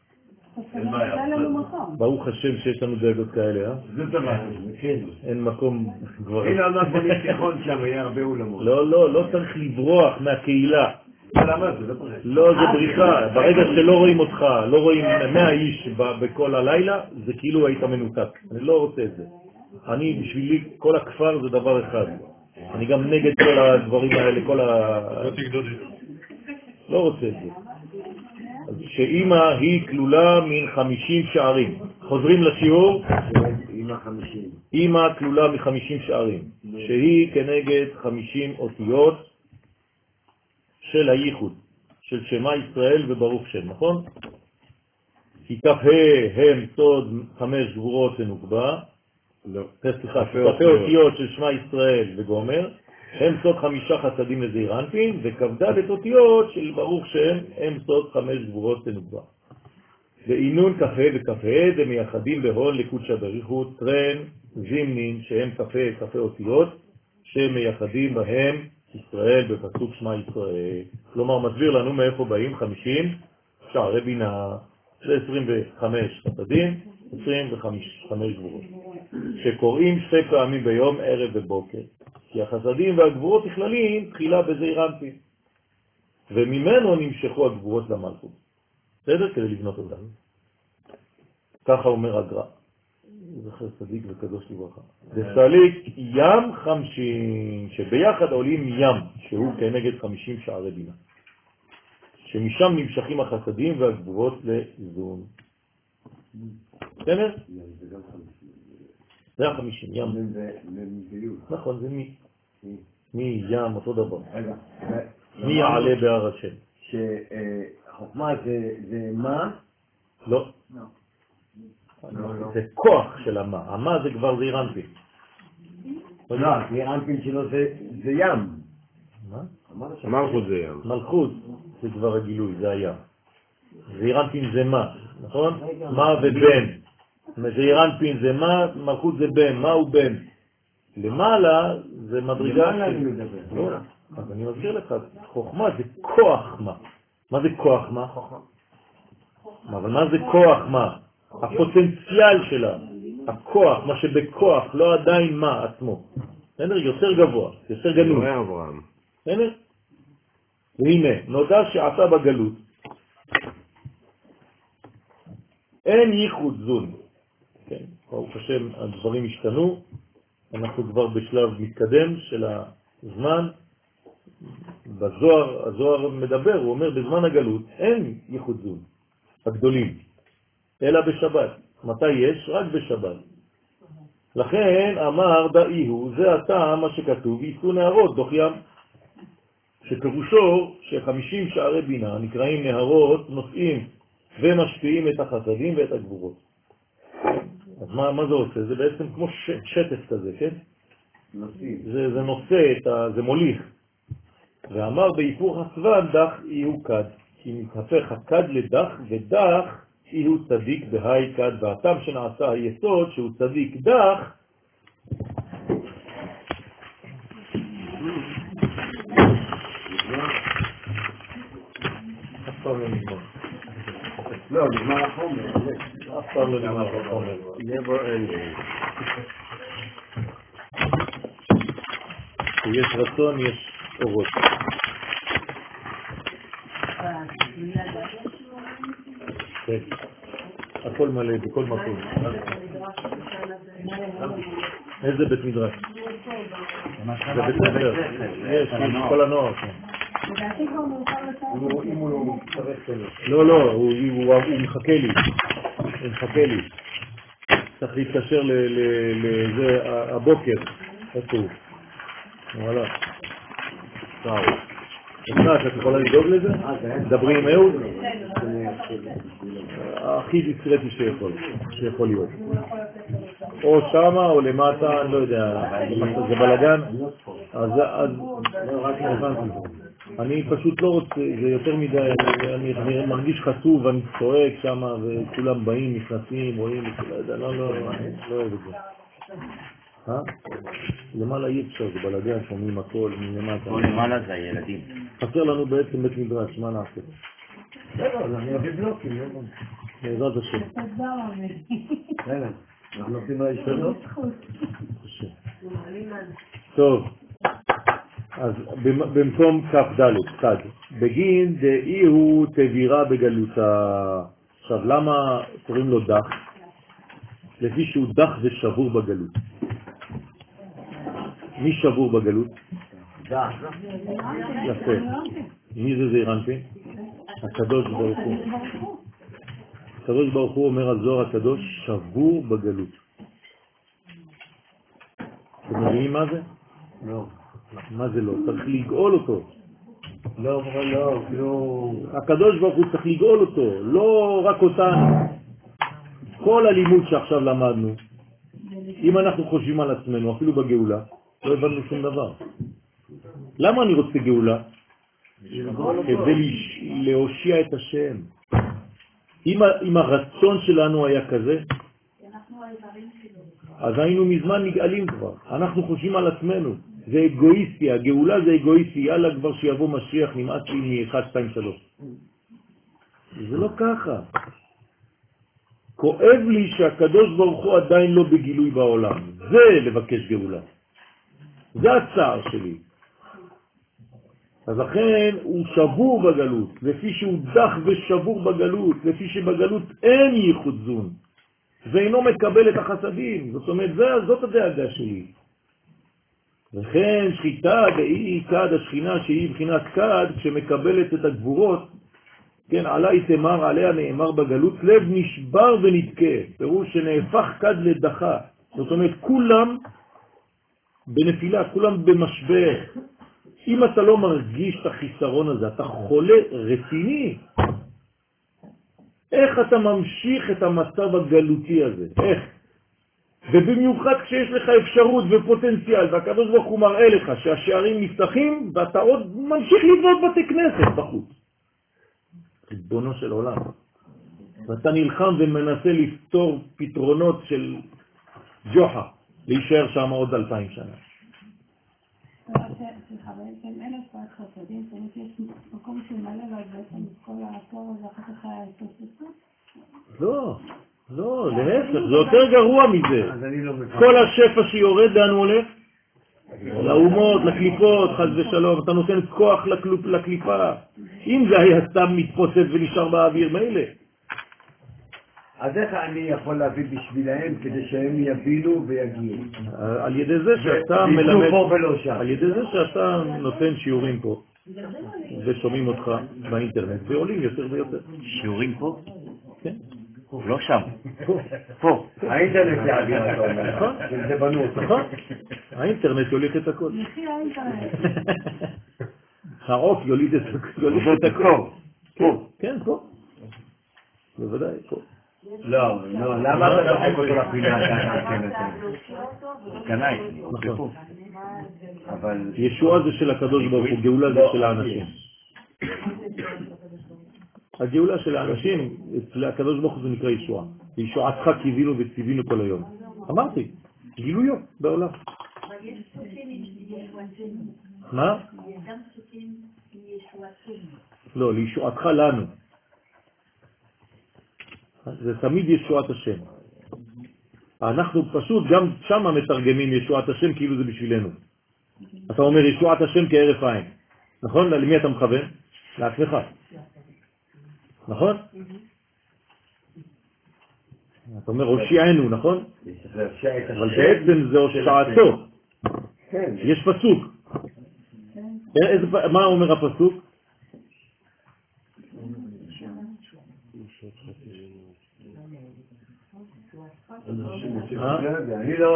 ברוך השם שיש לנו דאגות כאלה, אה? זה דבר, כן. אין מקום כבר... הנה עוד מעט תיכון שם, יהיה הרבה אולמות. לא צריך לברוח מהקהילה. למה? זה לא פרק. לא, זה בריחה. ברגע שלא רואים אותך, לא רואים 100 איש בכל הלילה, זה כאילו היית מנותק. אני לא רוצה את זה. אני, בשבילי, כל הכפר זה דבר אחד. אני גם נגד כל הדברים האלה, כל לא רוצה את זה. אז שאמא היא כלולה מן 50 שערים. חוזרים לשיעור. אמא כלולה מ50 שערים, שהיא כנגד 50 אותיות של הייחוד, של שמה ישראל וברוך שם, נכון? כי כ"ה הם סוד 5 גבורות ונוקבה, סליחה, כ"ה אותיות של שמה ישראל וגומר, הם סוד 5 חסדים לזעיר אנפין, וכ"ד אותיות של ברוך שם הם סוד 5 גבורות ונוקבה. ואינון כ"ה וכ"ה דמייחדים בהון לקודשא בריחו טרן זימנין, שהם כ"ה אותיות שמייחדים בהם ישראל בפסוק שמע ישראל. כלומר מסביר לנו מאיפה באים 50 שערי בינה, זה 25 חסדים, 25 גבורות, שקוראים 2 פעמים ביום, ערב ובוקר, כי החסדים והגבורות נכללים תחילה בזעיר אנפין, וממנו נמשכו הגבורות למלכות. בסדר? כדי לבנות אותם. ככה אומר הגר"א. זכר צדיק וקדוש לברכה. דסליק ים 50, שביחד עולים ים, שהוא כנגד 50 שערי בינה. שמשם נמשכים החסדים והגבורות לאיזון. בסדר? זה 50, ים. נכון, זה מי. מי ים, אותו דבר. מי יעלה בהר השם? שחוכמה זה מה? לא. זה כוח של המה. המה זה כבר זעיר אנפין. לא, זעיר אנפין שלו זה ים. מה? מלכות זה ים. מלכות זה כבר הגילוי, זה הים. זעיר אנפין זה מה, נכון? מה ובן. זעיר אנפין זה מה, מלכות זה בן. מה הוא בן? למעלה זה מדרגה למעלה אני מדבר. לא, אז אני מסביר לך, חוכמה זה כוח מה. מה זה כוח מה? אבל מה זה כוח מה? הפוטנציאל שלה, הכוח, מה שבכוח, לא עדיין מה עצמו. יותר גבוה, יותר גנוז. אברהם. והנה, נודע שעשה בגלות. אין ייחוד זון. כן, ברוך השם, הדברים השתנו. אנחנו כבר בשלב מתקדם של הזמן. בזוהר, הזוהר מדבר, הוא אומר, בזמן הגלות אין ייחוד זון הגדולים, אלא בשבת. מתי יש? רק בשבת. לכן אמר דאיהו, זה הטעם מה שכתוב, ייסעו נהרות דוח ים. שפירושו ש50 שערי בינה נקראים נהרות, נושאים ומשפיעים את החסדים ואת הגבורות. אז מה זה עושה? זה בעצם כמו שטף כזה, כן? זה נושא, זה מוליך. ואמר בהיפוך הסוון דח יהיו כד, כי מתהפך הכד לדח ודח יהיו צדיק בהי כד, והטעם שנעשה היסוד שהוא צדיק דח אף פעם לא נגמר. לא, נגמר החומר. אף פעם לא נגמר החומר. never ending. כשיש רצון יש אורות. כן. הכל מלא בכל מקום. איזה בית מדרש? זה בית ספר. יש, כל הנוער. אם הוא לא מצטרף אליו. לא, הוא מחכה לי. צריך להתקשר לזה הבוקר. איפה הוא? וואלה. טוב. אסנת, את יכולה לדאוג לזה? דברי עם אהוד? הכי דיסקרטי שיכול להיות. או שמה או למטה, אני לא יודע, זה בלגן. אז אני פשוט לא רוצה, זה יותר מדי, אני מרגיש חצוב, אני צועק שמה וכולם באים, נכנסים, רואים, לא אוהב את זה. למעלה אי אפשר, זה בלגן, שומעים הכל מלמטה. פה למעלה זה הילדים. חסר לנו בעצם בית מדרש, מה נעשה? אז אני אביא בלוקים, בעזרת השם. אנחנו עושים מה ישתנות? טוב, אז במקום כף ד' כד, בגין דאי הוא תבירה בגלותה. עכשיו, למה קוראים לו דח? לפי שהוא דח ושבור בגלות. מי שבור בגלות? דח. יפה. מי זה זעירנפין? הקדוש ברוך הוא. הקדוש ברוך הוא אומר על זוהר הקדוש, שבור בגלות. אתם מבינים מה זה? לא. מה זה לא? צריך לגאול אותו. לא. הקדוש ברוך הוא צריך לגאול אותו, לא רק אותנו. כל הלימוד שעכשיו למדנו, אם אנחנו חושבים על עצמנו, אפילו בגאולה, לא הבנו שום דבר. למה אני רוצה גאולה? כדי להושיע את השם. אם הרצון שלנו היה כזה, אז היינו מזמן נגאלים כבר. אנחנו חושבים על עצמנו. זה אגואיסטי, הגאולה זה אגואיסטי. יאללה כבר שיבוא משיח, נמאס לי מ-1, 2, 3. זה לא ככה. כואב לי שהקדוש ברוך הוא עדיין לא בגילוי בעולם. זה לבקש גאולה. זה הצער שלי. אז לכן הוא שבור בגלות, לפי שהוא דח ושבור בגלות, לפי שבגלות אין ייחוד זון, ואינו מקבל את החסדים. זאת אומרת, זאת הדאגה שלי. וכן שחיטה דאי כד, השכינה שהיא בחינת כד, כשמקבלת את הגבורות, כן, עלי תמר, עליה נאמר בגלות, לב נשבר ונתקה, פירוש שנהפך כד לדחה. זאת אומרת, כולם בנפילה, כולם במשבר. אם אתה לא מרגיש את החיסרון הזה, אתה חולה רציני. איך אתה ממשיך את המצב הגלותי הזה? איך? ובמיוחד כשיש לך אפשרות ופוטנציאל, והקדוש ברוך הוא מראה לך שהשערים נפתחים, ואתה עוד ממשיך לבנות בתי כנסת בחוץ. ריבונו של עולם. ואתה נלחם ומנסה לפתור פתרונות של ג'וחה. להישאר שם עוד 2000 שנה. סליחה, בעצם אין השפעת חסדים, זאת אומרת, יש מקום שהוא מלא, ואז בעצם כל התור הזה אחר כך היה התוססות? לא, להפך, זה יותר גרוע מזה. כל השפע שיורד, לאן הוא הולך? לאומות, לקליפות, חס ושלום, אתה נותן כוח לקליפה. אם זה היה סתם מתפוצץ ונשאר באוויר, מילא. אז איך אני יכול להביא בשבילהם כדי שהם יבינו ויגיעו? על ידי זה שאתה מלמד, פה ולא שם. על ידי זה שאתה נותן שיעורים פה, ושומעים אותך באינטרנט, ועולים יותר ויותר. שיעורים פה? כן. לא שם. פה. האינטרנט יעביר אותו. נכון. זה בנו אותו. נכון. האינטרנט יוליך את הכל. יחי האינטרנט. העוף יוליך את הכל. פה. כן, פה. בוודאי, פה. לא, למה אתה דוחק אותו לפינה? קנאי. נכון. אבל ישוע זה של הקדוש ברוך הוא, גאולה זה של האנשים. הגאולה של האנשים, אצל הקדוש ברוך הוא זה נקרא ישוע. ישועתך קיווינו וציווינו כל היום. אמרתי, גילויו בעולם. אבל יש פסוקים עם ישועתנו. מה? יש גם פסוקים עם ישועתנו. לא, לישועתך לנו. זה תמיד ישועת השם. אנחנו פשוט גם שם מתרגמים ישועת השם כאילו זה בשבילנו. אתה אומר ישועת השם כהרף עין. נכון? למי אתה מכוון? לעצמך. נכון? אתה אומר הושיענו, נכון? אבל בעצם זה הושעתו. יש פסוק. מה אומר הפסוק? אני לא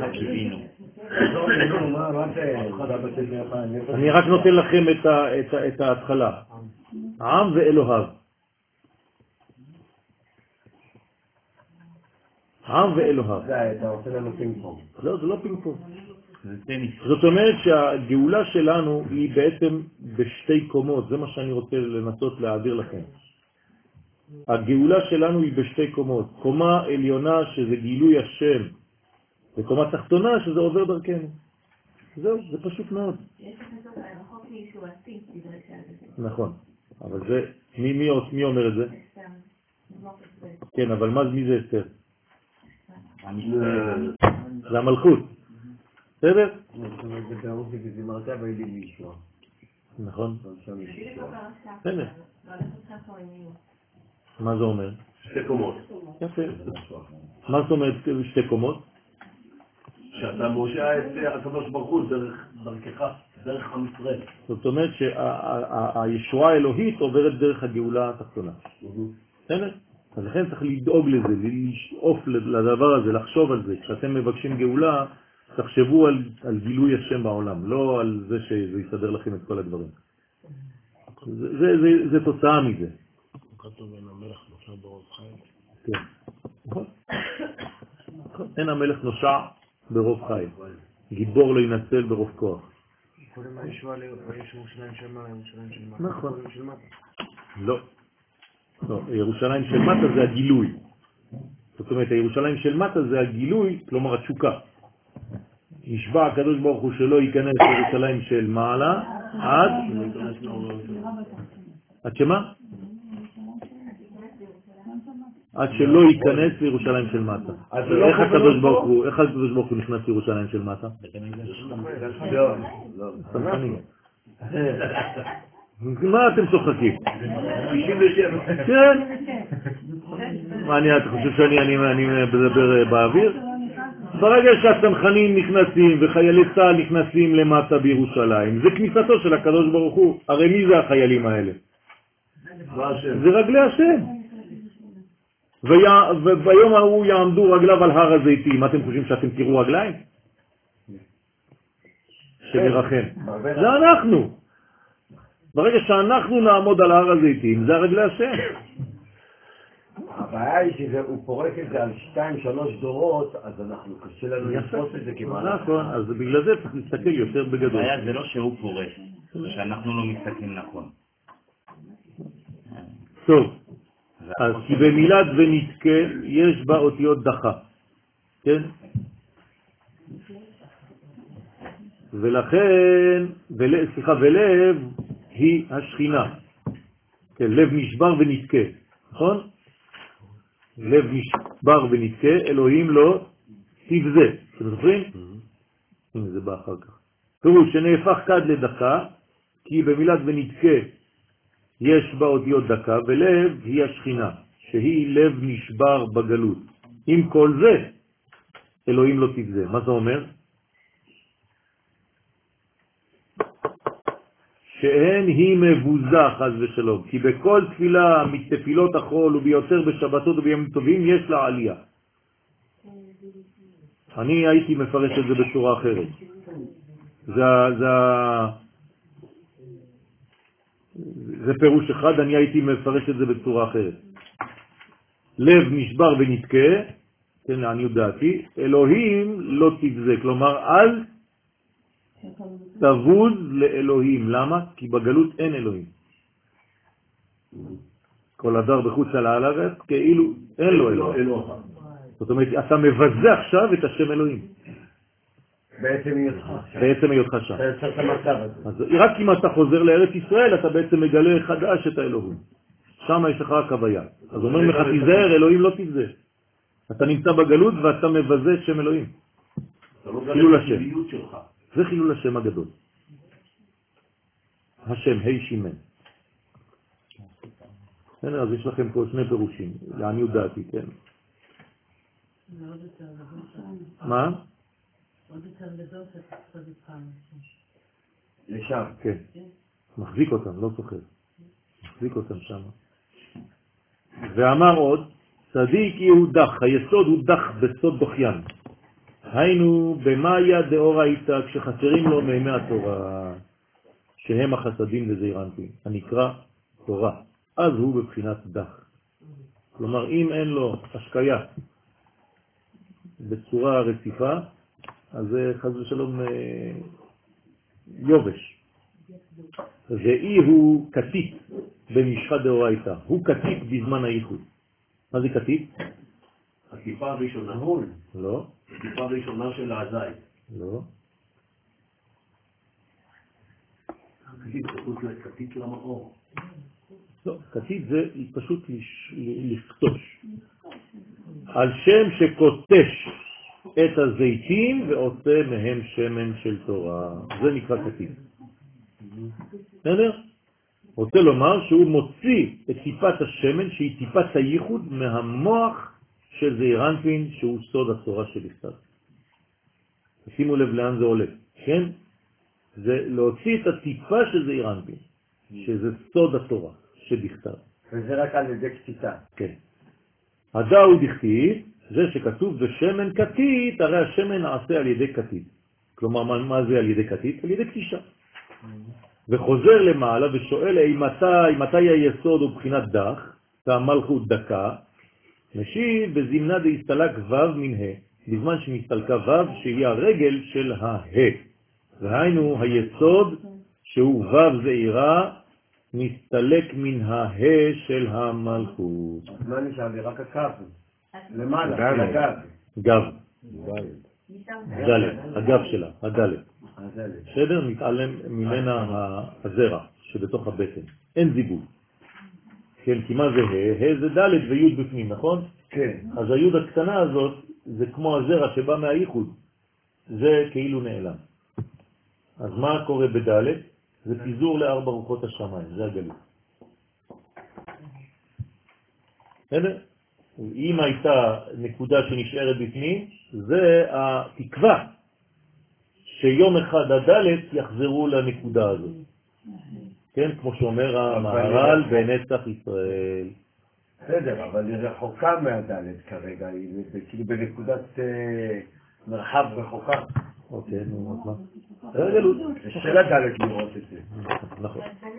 אני רק נותן לכם את ההתחלה. עם ואלוהיו. עם ואלוהיו. אתה עושה לנו פינג פונג. לא, זה לא פינג פונג. זאת אומרת שהגאולה שלנו היא בעצם בשתי קומות, זה מה שאני רוצה לנסות להעביר לכם. הגאולה שלנו היא בשתי קומות, קומה עליונה שזה גילוי השם, וקומה תחתונה שזה עובר דרכנו. זהו, זה פשוט מאוד. יש כזאת רחוק מישועתי, נכון, אבל זה, מי אומר את זה? כן, אבל מי זה אסתר? זה המלכות. בסדר? זה ברוך וזמרת וילי מישוע. נכון. בסדר. מה זה אומר? שתי קומות. יפה. מה זאת אומרת שתי קומות? שאתה מושע את הקדוש ברוך הוא דרכך, דרך עם ישראל. זאת אומרת שהישועה האלוהית עוברת דרך הגאולה התחתונה. בסדר? אז לכן צריך לדאוג לזה, לשאוף לדבר הזה, לחשוב על זה. כשאתם מבקשים גאולה, תחשבו על גילוי השם בעולם, לא על זה שזה יסדר לכם את כל הדברים. זה תוצאה מזה. כתוב אין המלך נושע ברוב חיים. כן. אין המלך נושע ברוב חיים. גיבור לא ינצל ברוב כוח. קודם הישועה יש ירושלים של מעלה, ירושלים של מטה. נכון. קודם של מטה. לא. ירושלים של מטה זה הגילוי. זאת אומרת, הירושלים של מטה זה הגילוי, כלומר התשוקה. נשבע הקדוש ברוך הוא שלא ייכנס לירושלים של מעלה עד שמה? עד שלא ייכנס לירושלים של מטה. איך הקדוש ברוך הוא נכנס לירושלים של מטה? לא. סמכנים. מה אתם צוחקים? 97. כן. מה אתה חושב שאני מדבר באוויר? ברגע שהצנחנים נכנסים וחיילי צה"ל נכנסים למטה בירושלים, זה כניסתו של הקדוש ברוך הוא. הרי מי זה החיילים האלה? זה רגלי השם. וביום ההוא יעמדו רגליו על הר הזיתים. אתם חושבים שאתם תראו רגליים? שנרחם. זה אנחנו. ברגע שאנחנו נעמוד על הר הזיתים, זה רגלי השם. הבעיה היא שהוא פורק את זה על 2-3 דורות, אז אנחנו קשה לנו לתפוס את זה כמעט. נכון, אז בגלל זה צריך להסתכל יותר בגדול. הבעיה זה לא שהוא פורק, שאנחנו לא מסתכלים נכון. טוב, אז כי במילת ונתקה יש בה אותיות דחה. כן? ולכן, ולב היא השכינה. כן, לב נשבר ונתקה, נכון? לב נשבר ונתקה, אלוהים לא תבזה. אתם זוכרים? הנה זה בא אחר כך. פירוש שנהפך כד לדקה, כי במילת ונתקה יש בה אותיות דקה, ולב היא השכינה, שהיא לב נשבר בגלות. עם כל זה, אלוהים לא תבזה. מה זה אומר? שאין היא מבוזה חס ושלום, כי בכל תפילה מתפילות החול וביותר בשבתות ובימים טובים יש לה עלייה. אני הייתי מפרש את זה בצורה אחרת. זה פירוש אחד, אני הייתי מפרש את זה בצורה אחרת. לב נשבר ונתקה, כן, לעניות דעתי, אלוהים לא תבזה, כלומר אל תבוז לאלוהים. למה? כי בגלות אין אלוהים. כל הדר בחוץ על הארץ כאילו אין לו אלוהים. זאת אומרת, אתה מבזה עכשיו את השם אלוהים. בעצם היותך שם. אז רק אם אתה חוזר לארץ ישראל, אתה בעצם מגלה חדש את האלוהים. שם יש לך רק הוויה. אז אומרים לך, תיזהר, אלוהים לא תבזה. אתה נמצא בגלות ואתה מבזה את שם אלוהים. חילול השם. זה חילול השם הגדול. השם, ה' שימן. אז יש לכם פה שני פירושים, לעניות דעתי, כן. מה? עוד יותר גדול שתצטרך פעם. לשם. כן. מחזיק אותם, לא סוחר. מחזיק אותם שם. ואמר עוד, צדיק יהודך, היסוד הוא דח בסוד דוחיין. היינו במאיה דאורייתא, כשחסרים לו מימי התורה, שהם החסדים וזעירנטים, הנקרא תורה. אז הוא בבחינת דח. כלומר, אם אין לו השקיה בצורה רציפה, אז זה חס ושלום יובש. ואי הוא קטית במשחה דאורייתא. הוא קטית בזמן הייחוד. מה זה קטית? הכיפה הראשונה. לא. הכיפה הראשונה של הזית. לא. קטית למאור. לא, קטית זה פשוט לפתוש. על שם שקוטש את הזיתים ועושה מהם שמן של תורה. זה נקרא קטית. בסדר? רוצה לומר שהוא מוציא את טיפת השמן, שהיא טיפת הייחוד, מהמוח של זעירנטין, שהוא סוד התורה שבכתב. שימו לב לאן זה עולה, כן? זה להוציא את הטיפה של זעירנטין, שזה סוד התורה שבכתב. וזה רק על ידי קציטה. כן. הדאו דכתיב, זה שכתוב בשמן קטית, הרי השמן נעשה על ידי קטית. כלומר, מה זה על ידי קטית? על ידי קטישה. וחוזר למעלה ושואל מתי היסוד הוא בחינת דח, והמלכות דקה, משיב בזמנה דהסתלק ו' מן ה', בזמן שנסתלקה ו' שהיא הרגל של הה. והיינו היסוד שהוא ו' זעירה, נסתלק מן הה של המלכות. מה נשאר לי? רק הקו. למעלה, הגב. גב. דלת, הגב שלה, הדלת. בסדר? מתעלם ממנה הזרע שבתוך הבטן. אין זיבוב. כן, כי מה זה ה'? זה ד' וי' בפנים, נכון? כן. אז הי' הקטנה הזאת זה כמו הזרע שבא מהייחוד. זה כאילו נעלם. אז מה קורה בד'? זה פיזור לארבע רוחות השמיים, זה הגלות. בסדר? אם הייתה נקודה שנשארת בפנים, זה התקווה שיום אחד הדלת יחזרו לנקודה הזאת. כן, כמו שאומר המהר"ל בנצח ישראל. בסדר, אבל היא רחוקה מהדלת כרגע, היא כאילו בנקודת מרחב רחוקה. אוקיי, נו, אז מה? זה הגלות. של הדלת לראות את זה. נכון.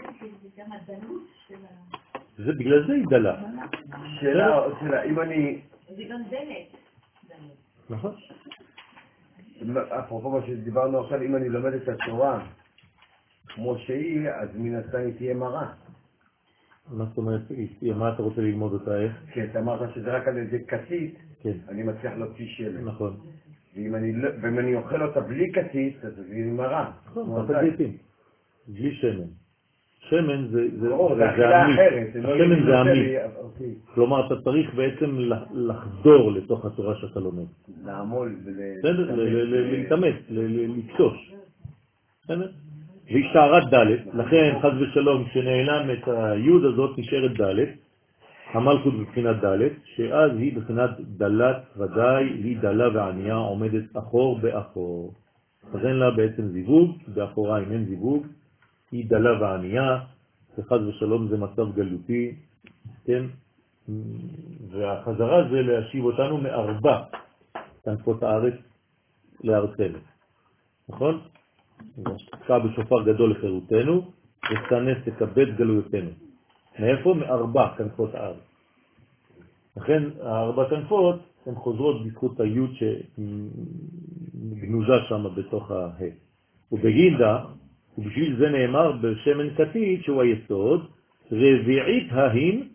זה בגלל זה היא דלה. שאלה, אם אני... זה גם דלת. נכון. אפרופו מה שדיברנו עכשיו, אם אני לומד את התורה כמו שהיא, אז מן הסתם היא תהיה מראה. מה זאת אומרת, מה אתה רוצה ללמוד אותה איך? כן, אתה אמרת שזה רק על ידי קטית, כן. אני מצליח להוציא שמן. נכון. ואם אני אוכל אותה בלי קציץ, אז זה מראה. אתה זיתים, בלי שמן. שמן זה עמית. השמן זה עמית. כלומר, אתה צריך בעצם לחדור לתוך התורה שאתה לומד. לעמול להתאמץ, לקשוש. והיא שערת ד', לכן חס ושלום כשנעלם את היוד הזאת נשארת ד', המלכות בבחינת ד', שאז היא בבחינת דלת ודאי, היא דלה וענייה עומדת אחור באחור. אז אין לה בעצם זיווג, באחוריים אין זיווג, היא דלה וענייה, וחס ושלום זה מצב גלותי, כן? והחזרה זה להשיב אותנו מארבע כנפות הארץ לארצנו, נכון? ותקע בשופר גדול לחירותנו, ותכנס תכבד גלויותנו. מאיפה? מארבע כנפות הארץ. לכן הארבע כנפות הן חוזרות בזכות היוד שגנוזה שם בתוך ההא. ובגינדה, ובשביל זה נאמר בשמן קטית שהוא היסוד, רביעית ההין,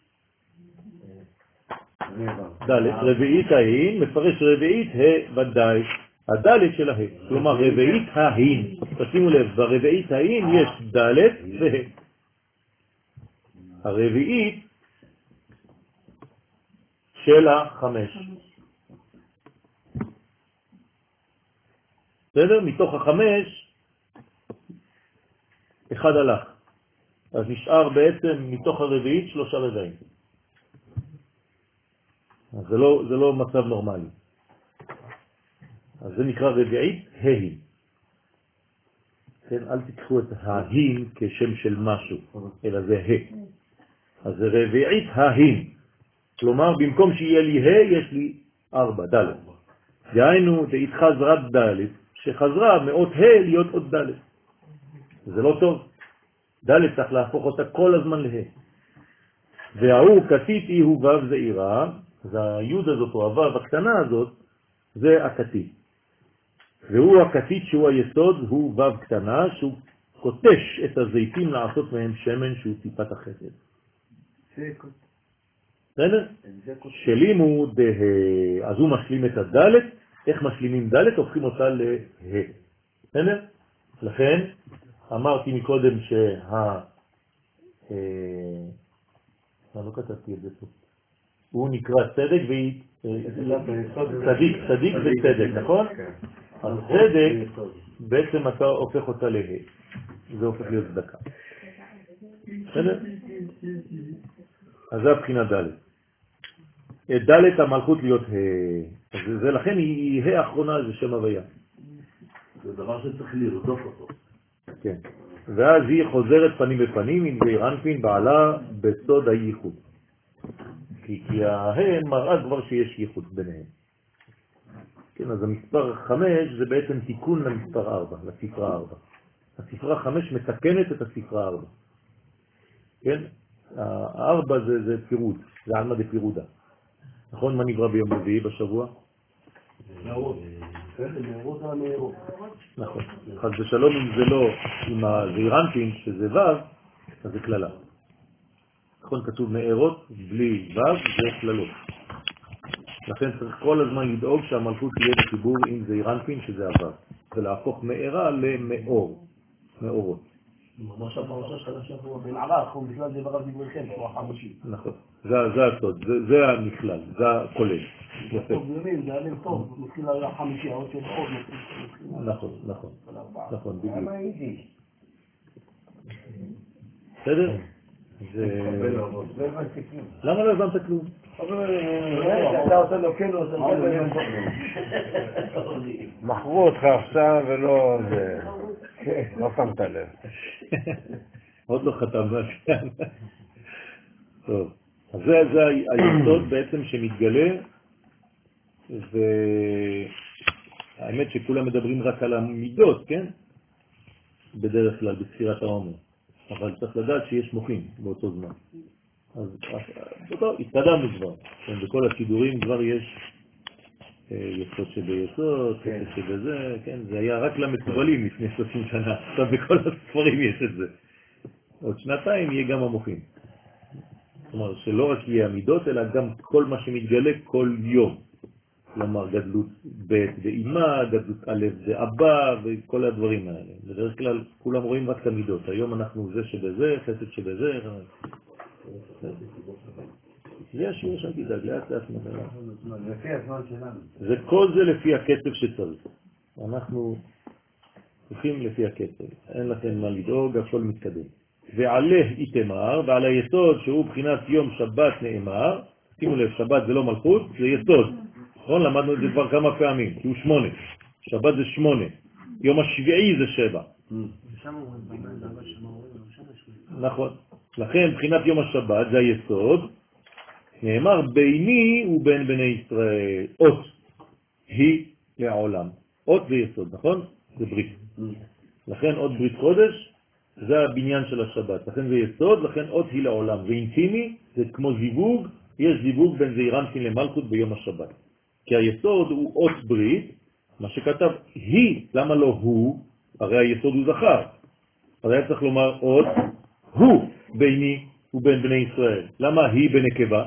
רביעית ההין, מפרש רביעית ודאי, הדלת של ההיא, כלומר רביעית ההין. תשימו לב, ברביעית ההין יש דלת והיא. הרביעית של החמש. בסדר? מתוך החמש, אחד הלך. אז נשאר בעצם מתוך הרביעית 3 רבעים. אז זה לא מצב נורמלי. אז זה נקרא רביעית ההין. כן, אל תיקחו את ההין כשם של משהו, אלא זה ה. אז זה רביעית ההין. כלומר, במקום שיהיה לי ה, יש לי 4, ד'. דהיינו, התחזרת ד', שחזרה מאות ה להיות עוד ד'. זה לא טוב. ד' צריך להפוך אותה כל הזמן לה. והוא כתית אי הוא וו זעירה, אז היוד הזאת או הוו הקטנה הזאת, זה הכתית. והוא הכתית שהוא היסוד, הוא וו קטנה, שהוא קוטש את הזיתים לעשות מהם שמן שהוא טיפת החסד. בסדר? שלימו דה, אז הוא משלים את הדלת. איך משלימים דלת? הופכים אותה לה. בסדר? לכן אמרתי מקודם לא כתבתי את זה פה. הוא נקרא צדק והיא צדיק וצדק, נכון? אז צדק בעצם אתה הופך אותה לה. זה הופך להיות צדקה. בסדר? אז זה הבחינה ד'. ד' המלכות להיות ה'. זה לכן היא ה' האחרונה, זה שם הוויה. זה דבר שצריך לרדוף אותו. כן. ואז היא חוזרת פנים בפנים עם זעיר אנפין בעלה בסוד הייחוד. כי ההן מראה כבר שיש ייחוד ביניהם. כן, אז המספר 5 זה בעצם תיקון למספר 4, לספרה 4. הספרה 5 מתקנת את הספרה 4. כן? ה4 זה פירוד, זה עלמא דפירודה. נכון? מה נברא ביום רביעי בשבוע? נאורות. נאורות על נאורות. נכון. חס ושלום אם זה לא עם הזעיר אנפין, שזה ו', אז זה כללה. נכון, כתוב נאורות בלי ו' זה כללות. לכן צריך כל הזמן לדאוג שהמלכות תהיה בחיבור עם זעיר אנפין, שזה הו', ולהפוך מארה למאור, מאורות. ממש הפרשה של השבוע בין ערך, הוא בכלל זה ברב דבריכם, הוא החמישי. נכון, זה הסוד, זה הנכלל, זה הכולל. טוב, זה עליהם טוב, מתחיל על החמישי, העוד של עוד נכון, נכון, בדיוק. בסדר? למה לא הבנת כלום? אתה עושה לו כן, הוא עושה לו מכרו אותך עכשיו ולא זה, לא שמת לב. עוד לא חתם מהשם. טוב, אז זה היסוד בעצם שמתגלה, והאמת שכולם מדברים רק על המידות, כן? בדרך כלל בספירת העומר. אבל צריך לדעת שיש מוחים באותו זמן. אז התקדמנו כבר. בכל השידורים כבר יש יסוד שביסוד, יסוד שבזה, כן? זה היה רק למקובלים לפני 30 שנה. עכשיו בכל הספרים יש את זה. עוד שנתיים יהיה גם המוחים. זאת אומרת שלא רק יהיה המידות, אלא גם כל מה שמתגלה כל יום. כלומר גדלות ב' באמא, גדלות א' זה אבא וכל הדברים האלה. בדרך כלל כולם רואים רק את המידות, היום אנחנו זה שבזה, חסד שבזה. יש שם תדאג, לאט לאט מנהלה. לפי הזמן שלנו. זה כל זה לפי הקצב שצריך. אנחנו הולכים לפי הקצב, אין לכם מה לדאוג, הכל מתקדם. ועלה איתמר, ועל היסוד שהוא בחינת יום שבת נאמר, שימו לב, שבת זה לא מלכות, זה יסוד. נכון? למדנו את זה כבר כמה פעמים, כי הוא 8. שבת זה 8. יום השביעי זה 7. נכון. לכן, בחינת יום השבת זה היסוד, נאמר ביני ובין בני ישראל. אות היא לעולם. אות זה יסוד, נכון? זה ברית. לכן אות ברית חודש זה הבניין של השבת. לכן זה יסוד, לכן אות היא לעולם. ואינטימי זה כמו זיווג, יש זיווג בין זעיר אנפין למלכות ביום השבת. כי היסוד הוא אות ברית, מה שכתב היא, למה לא הוא? הרי היסוד הוא זכר. אז היה צריך לומר אות הוא ביני ובין בני ישראל. למה היא בנקבה?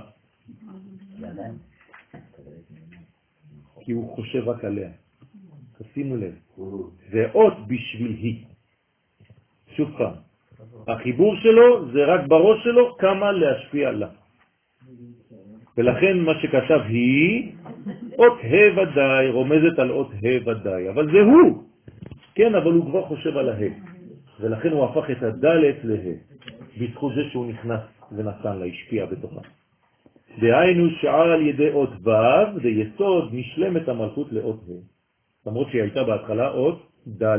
כי הוא חושב רק עליה. תשימו לב. זה אות בשביל היא. שוב פעם. החיבור שלו זה רק בראש שלו כמה להשפיע לה. ולכן מה שכתב היא, אות ה' ודאי, רומזת על אות ה' ודאי. אבל זה הוא. כן, אבל הוא כבר חושב על ה'. ולכן הוא הפך את הדלת לה'. בזכות זה שהוא נכנס ונתן לה, השפיע בתוכה. דהיינו שער על ידי אות ו' זה יסוד נשלמת המלכות לאות ה'. למרות שהיא הייתה בהתחלה אות ד'.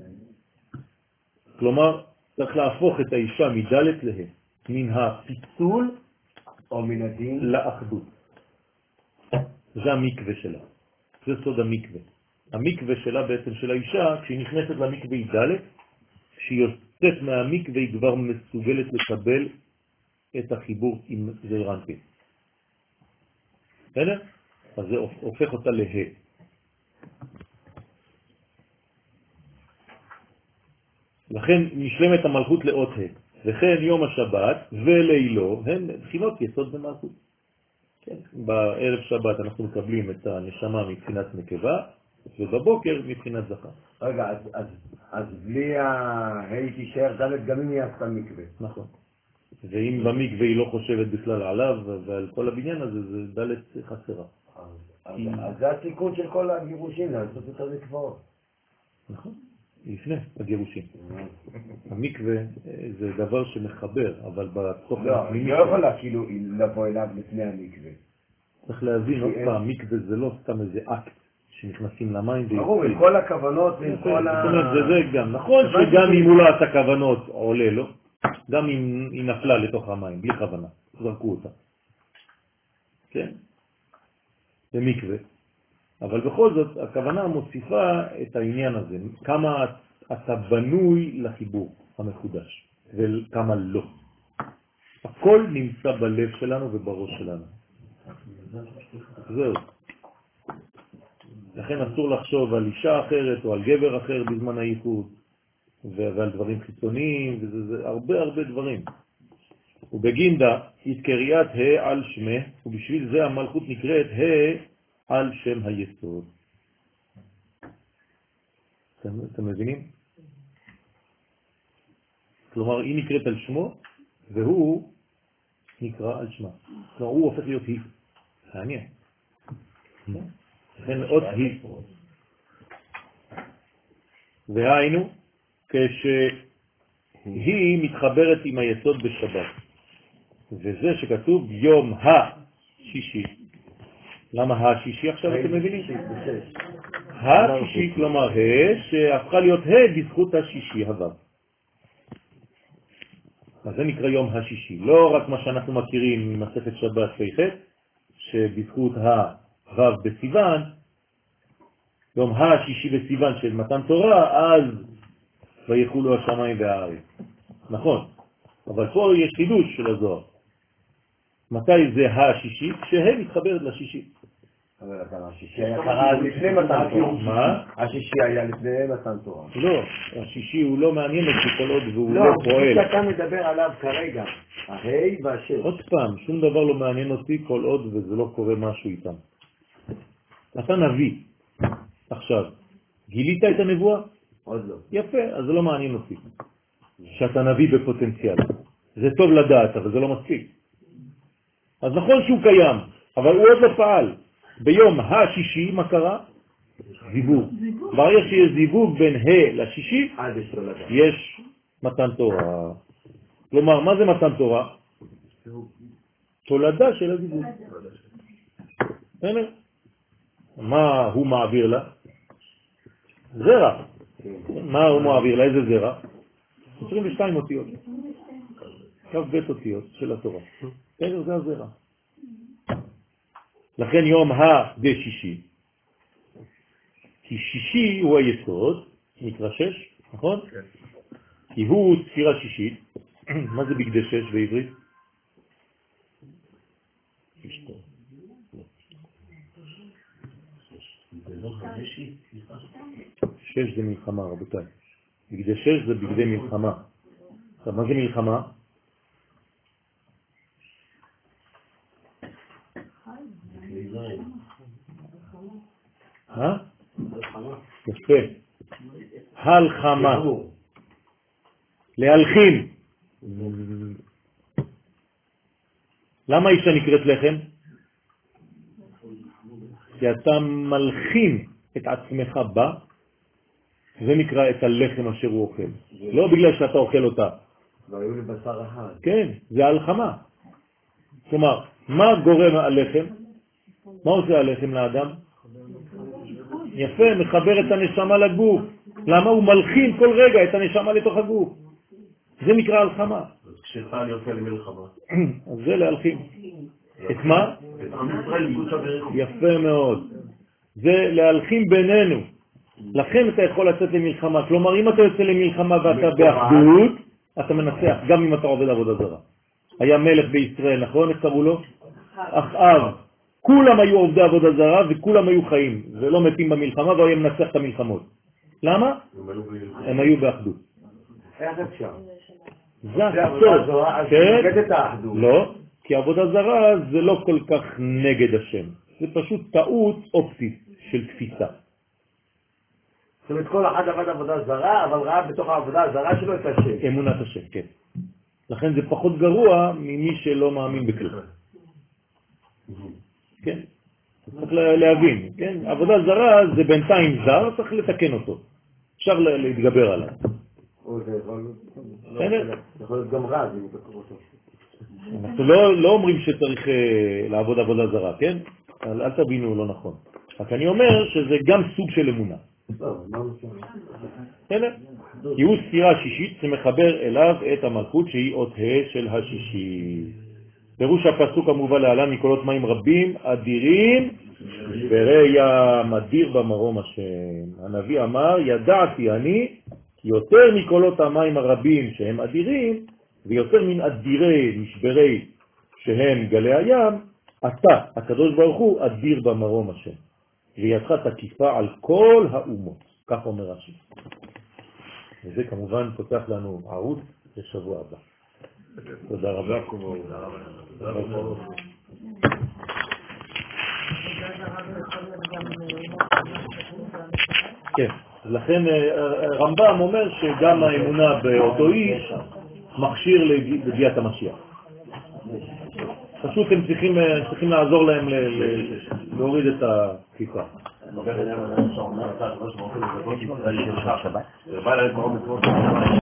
כלומר, צריך להפוך את האישה מד' לה'. מן הפיצול או מן הדין לאחדות. זה המקווה שלה. זה סוד המקווה. המקווה שלה בעצם של האישה, כשהיא נכנסת למקווה היא ד', כשהיא יוצאת מהמקווה היא כבר מסוגלת לקבל את החיבור עם זעיר אנפין. בסדר? אז זה הופך אותה לה. לכן נשלמת המלכות לאות ה'. וכן יום השבת ולילו הם בחינות יסוד במלכות. כן? בערב שבת אנחנו מקבלים את הנשמה מבחינת נקבה, ובבוקר מבחינת זכר. רגע, אז בלי ההי תישאר ד' גם אם היא עשתה מקווה. נכון. ואם במקווה היא לא חושבת בכלל עליו ועל כל הבניין הזה, זה ד' חסרה. אז זה התיקון של כל הגירושים, לעשות את המקוואות. נכון. לפני הגירושים. המקווה זה דבר שמחבר, אבל בתוכן לא, היא לא יכולה כאילו לבוא אליו לפני המקווה. צריך להבין עוד פעם, מקווה זה לא סתם איזה אקט שנכנסים למים. ברור, עם כל הכוונות ועם כל ה... זאת אומרת, זה גם נכון שגם אם הוא לא עשה כוונות עולה לו, גם אם היא נפלה לתוך המים, בלי כוונה, זרקו אותה. כן? זה מקווה. אבל בכל זאת, הכוונה מוסיפה את העניין הזה, כמה אתה בנוי לחיבור המחודש, וכמה לא. הכל נמצא בלב שלנו ובראש שלנו. זהו. לכן אסור לחשוב על אישה אחרת או על גבר אחר בזמן הייחוד, ועל דברים חיצוניים, וזה הרבה דברים. ובגינדה, התקריית ה' על שמה, ובשביל זה המלכות נקראת ה' על שם היסוד. אתם מבינים? כלומר, היא נקראת על שמו, והוא נקרא על שמה. כלומר, הוא הופך להיות היא. מעניין. לכן עוד היא. והיינו, כשהיא מתחברת עם היסוד בשבת. וזה שכתוב יום השישי. למה השישי עכשיו אתם מבינים? השישי, כלומר שהפכה להיות בזכות השישי, הוו. אז זה נקרא יום השישי. לא רק מה שאנחנו מכירים ממסכת שבת פ"ח, שבזכות הוו בסיוון, יום השישי בסיוון של מתן תורה, אז ויחולו השמיים והארץ. נכון. אבל פה יש חידוש של הזוהר. מתי זה השישי? כשהם מתחברת לשישי. אבל השישי היה קרה לפני מתן תורה. מה? השישי היה לפני מתן תורה. לא, השישי הוא לא מעניין אותי כל עוד והוא לא, לא פועל. לא, שאתה מדבר עליו כרגע, ההי והשש. עוד פעם, שום דבר לא מעניין אותי כל עוד וזה לא קורה משהו איתם. אתה נביא. עכשיו, גילית את הנבואה? עוד לא. יפה, אז זה לא מעניין אותי. שאתה נביא בפוטנציאל. זה טוב לדעת, אבל זה לא מספיק. אז נכון שהוא קיים, אבל הוא עוד לא פעל. ביום השישי, מה קרה? זיווג. ברגע שיש זיווג בין ה' לשישי, יש מתן תורה. כלומר, מה זה מתן תורה? תולדה של הזיווג. מה הוא מעביר לה? זרע. מה הוא מעביר לה? איזה זרע? 22 אותיות. קו בית אותיות של התורה. זה הזרע. לכן יום ה-שישי, כי שישי הוא היסוד, נקרא 6, נכון? כי הוא ספירה שישית. מה זה בגדי 6 בעברית? 6 זה מלחמה, רבותיי. בגדי 6 זה בגדי מלחמה. עכשיו, מה זה מלחמה? יפה. הלחמה. להלחים. למה אישה נקראת לחם? כי אתה מלחים את עצמך בה, זה נקרא את הלחם אשר הוא אוכל. לא בגלל שאתה אוכל אותה. והיו לי בשר אחד. כן, זה הלחמה. כלומר, מה גורם הלחם? מה עושה הלחם לאדם? יפה, מחבר את הנשמה לגוף. למה? הוא מלחים כל רגע את הנשמה לתוך הגוף. זה נקרא הלחמה. כשצה"ל יוצא למלחמה. אז זה להלחים. את מה? את עם ישראל בקודשא בריחו. יפה מאוד. זה להלחים בינינו. לכן אתה יכול לצאת למלחמה. כלומר, אם אתה יוצא למלחמה ואתה באחדות, אתה מנצח, גם אם אתה עובד עבודה זרה. היה מלך בישראל, נכון? איך קראו לו? אחאב. כולם היו עובדי עבודה זרה וכולם היו חיים. ולא מתים במלחמה והוא היה מנצח את המלחמות. למה? הם היו באחדות. איך אפשר? זה הסוד. לא, כי עבודה זרה זה לא כל כך נגד השם. זה פשוט טעות אופטית של תפיסה. זאת אומרת, כל אחד עבד עבודה זרה, אבל ראה בתוך העבודה הזרה שלו את השם. אמונת השם, כן. לכן זה פחות גרוע ממי שלא מאמין בכלום. כן? צריך להבין, כן? עבודה זרה זה בינתיים זר, צריך לתקן אותו. אפשר להתגבר עליו. זה יכול להיות גם רע, אם תקרוא אותו. אנחנו לא אומרים שצריך לעבוד עבודה זרה, כן? אל תבינו לא נכון. רק אני אומר שזה גם סוג של אמונה. כי הוא ספירה שישית שמחבר אליו את המלכות שהיא אות ה' של השישי. פירוש הפסוק המובא להלן מקולות מים רבים אדירים משברי ים אדיר במרום השם. הנביא אמר ידעתי אני יותר מקולות המים הרבים שהם אדירים ויותר מן אדירי משברי שהם גלי הים אתה הקדוש ברוך הוא אדיר במרום השם וידך תקיפה על כל האומות, כך אומר רש"י. וזה כמובן פותח לנו ערוץ לשבוע הבא. תודה רבה. כן, לכן רמב"ם אומר שגם האמונה באותו איש מכשיר לביאת המשיח. פשוט הם צריכים לעזור להם להוריד את הכיפה. זה בא להם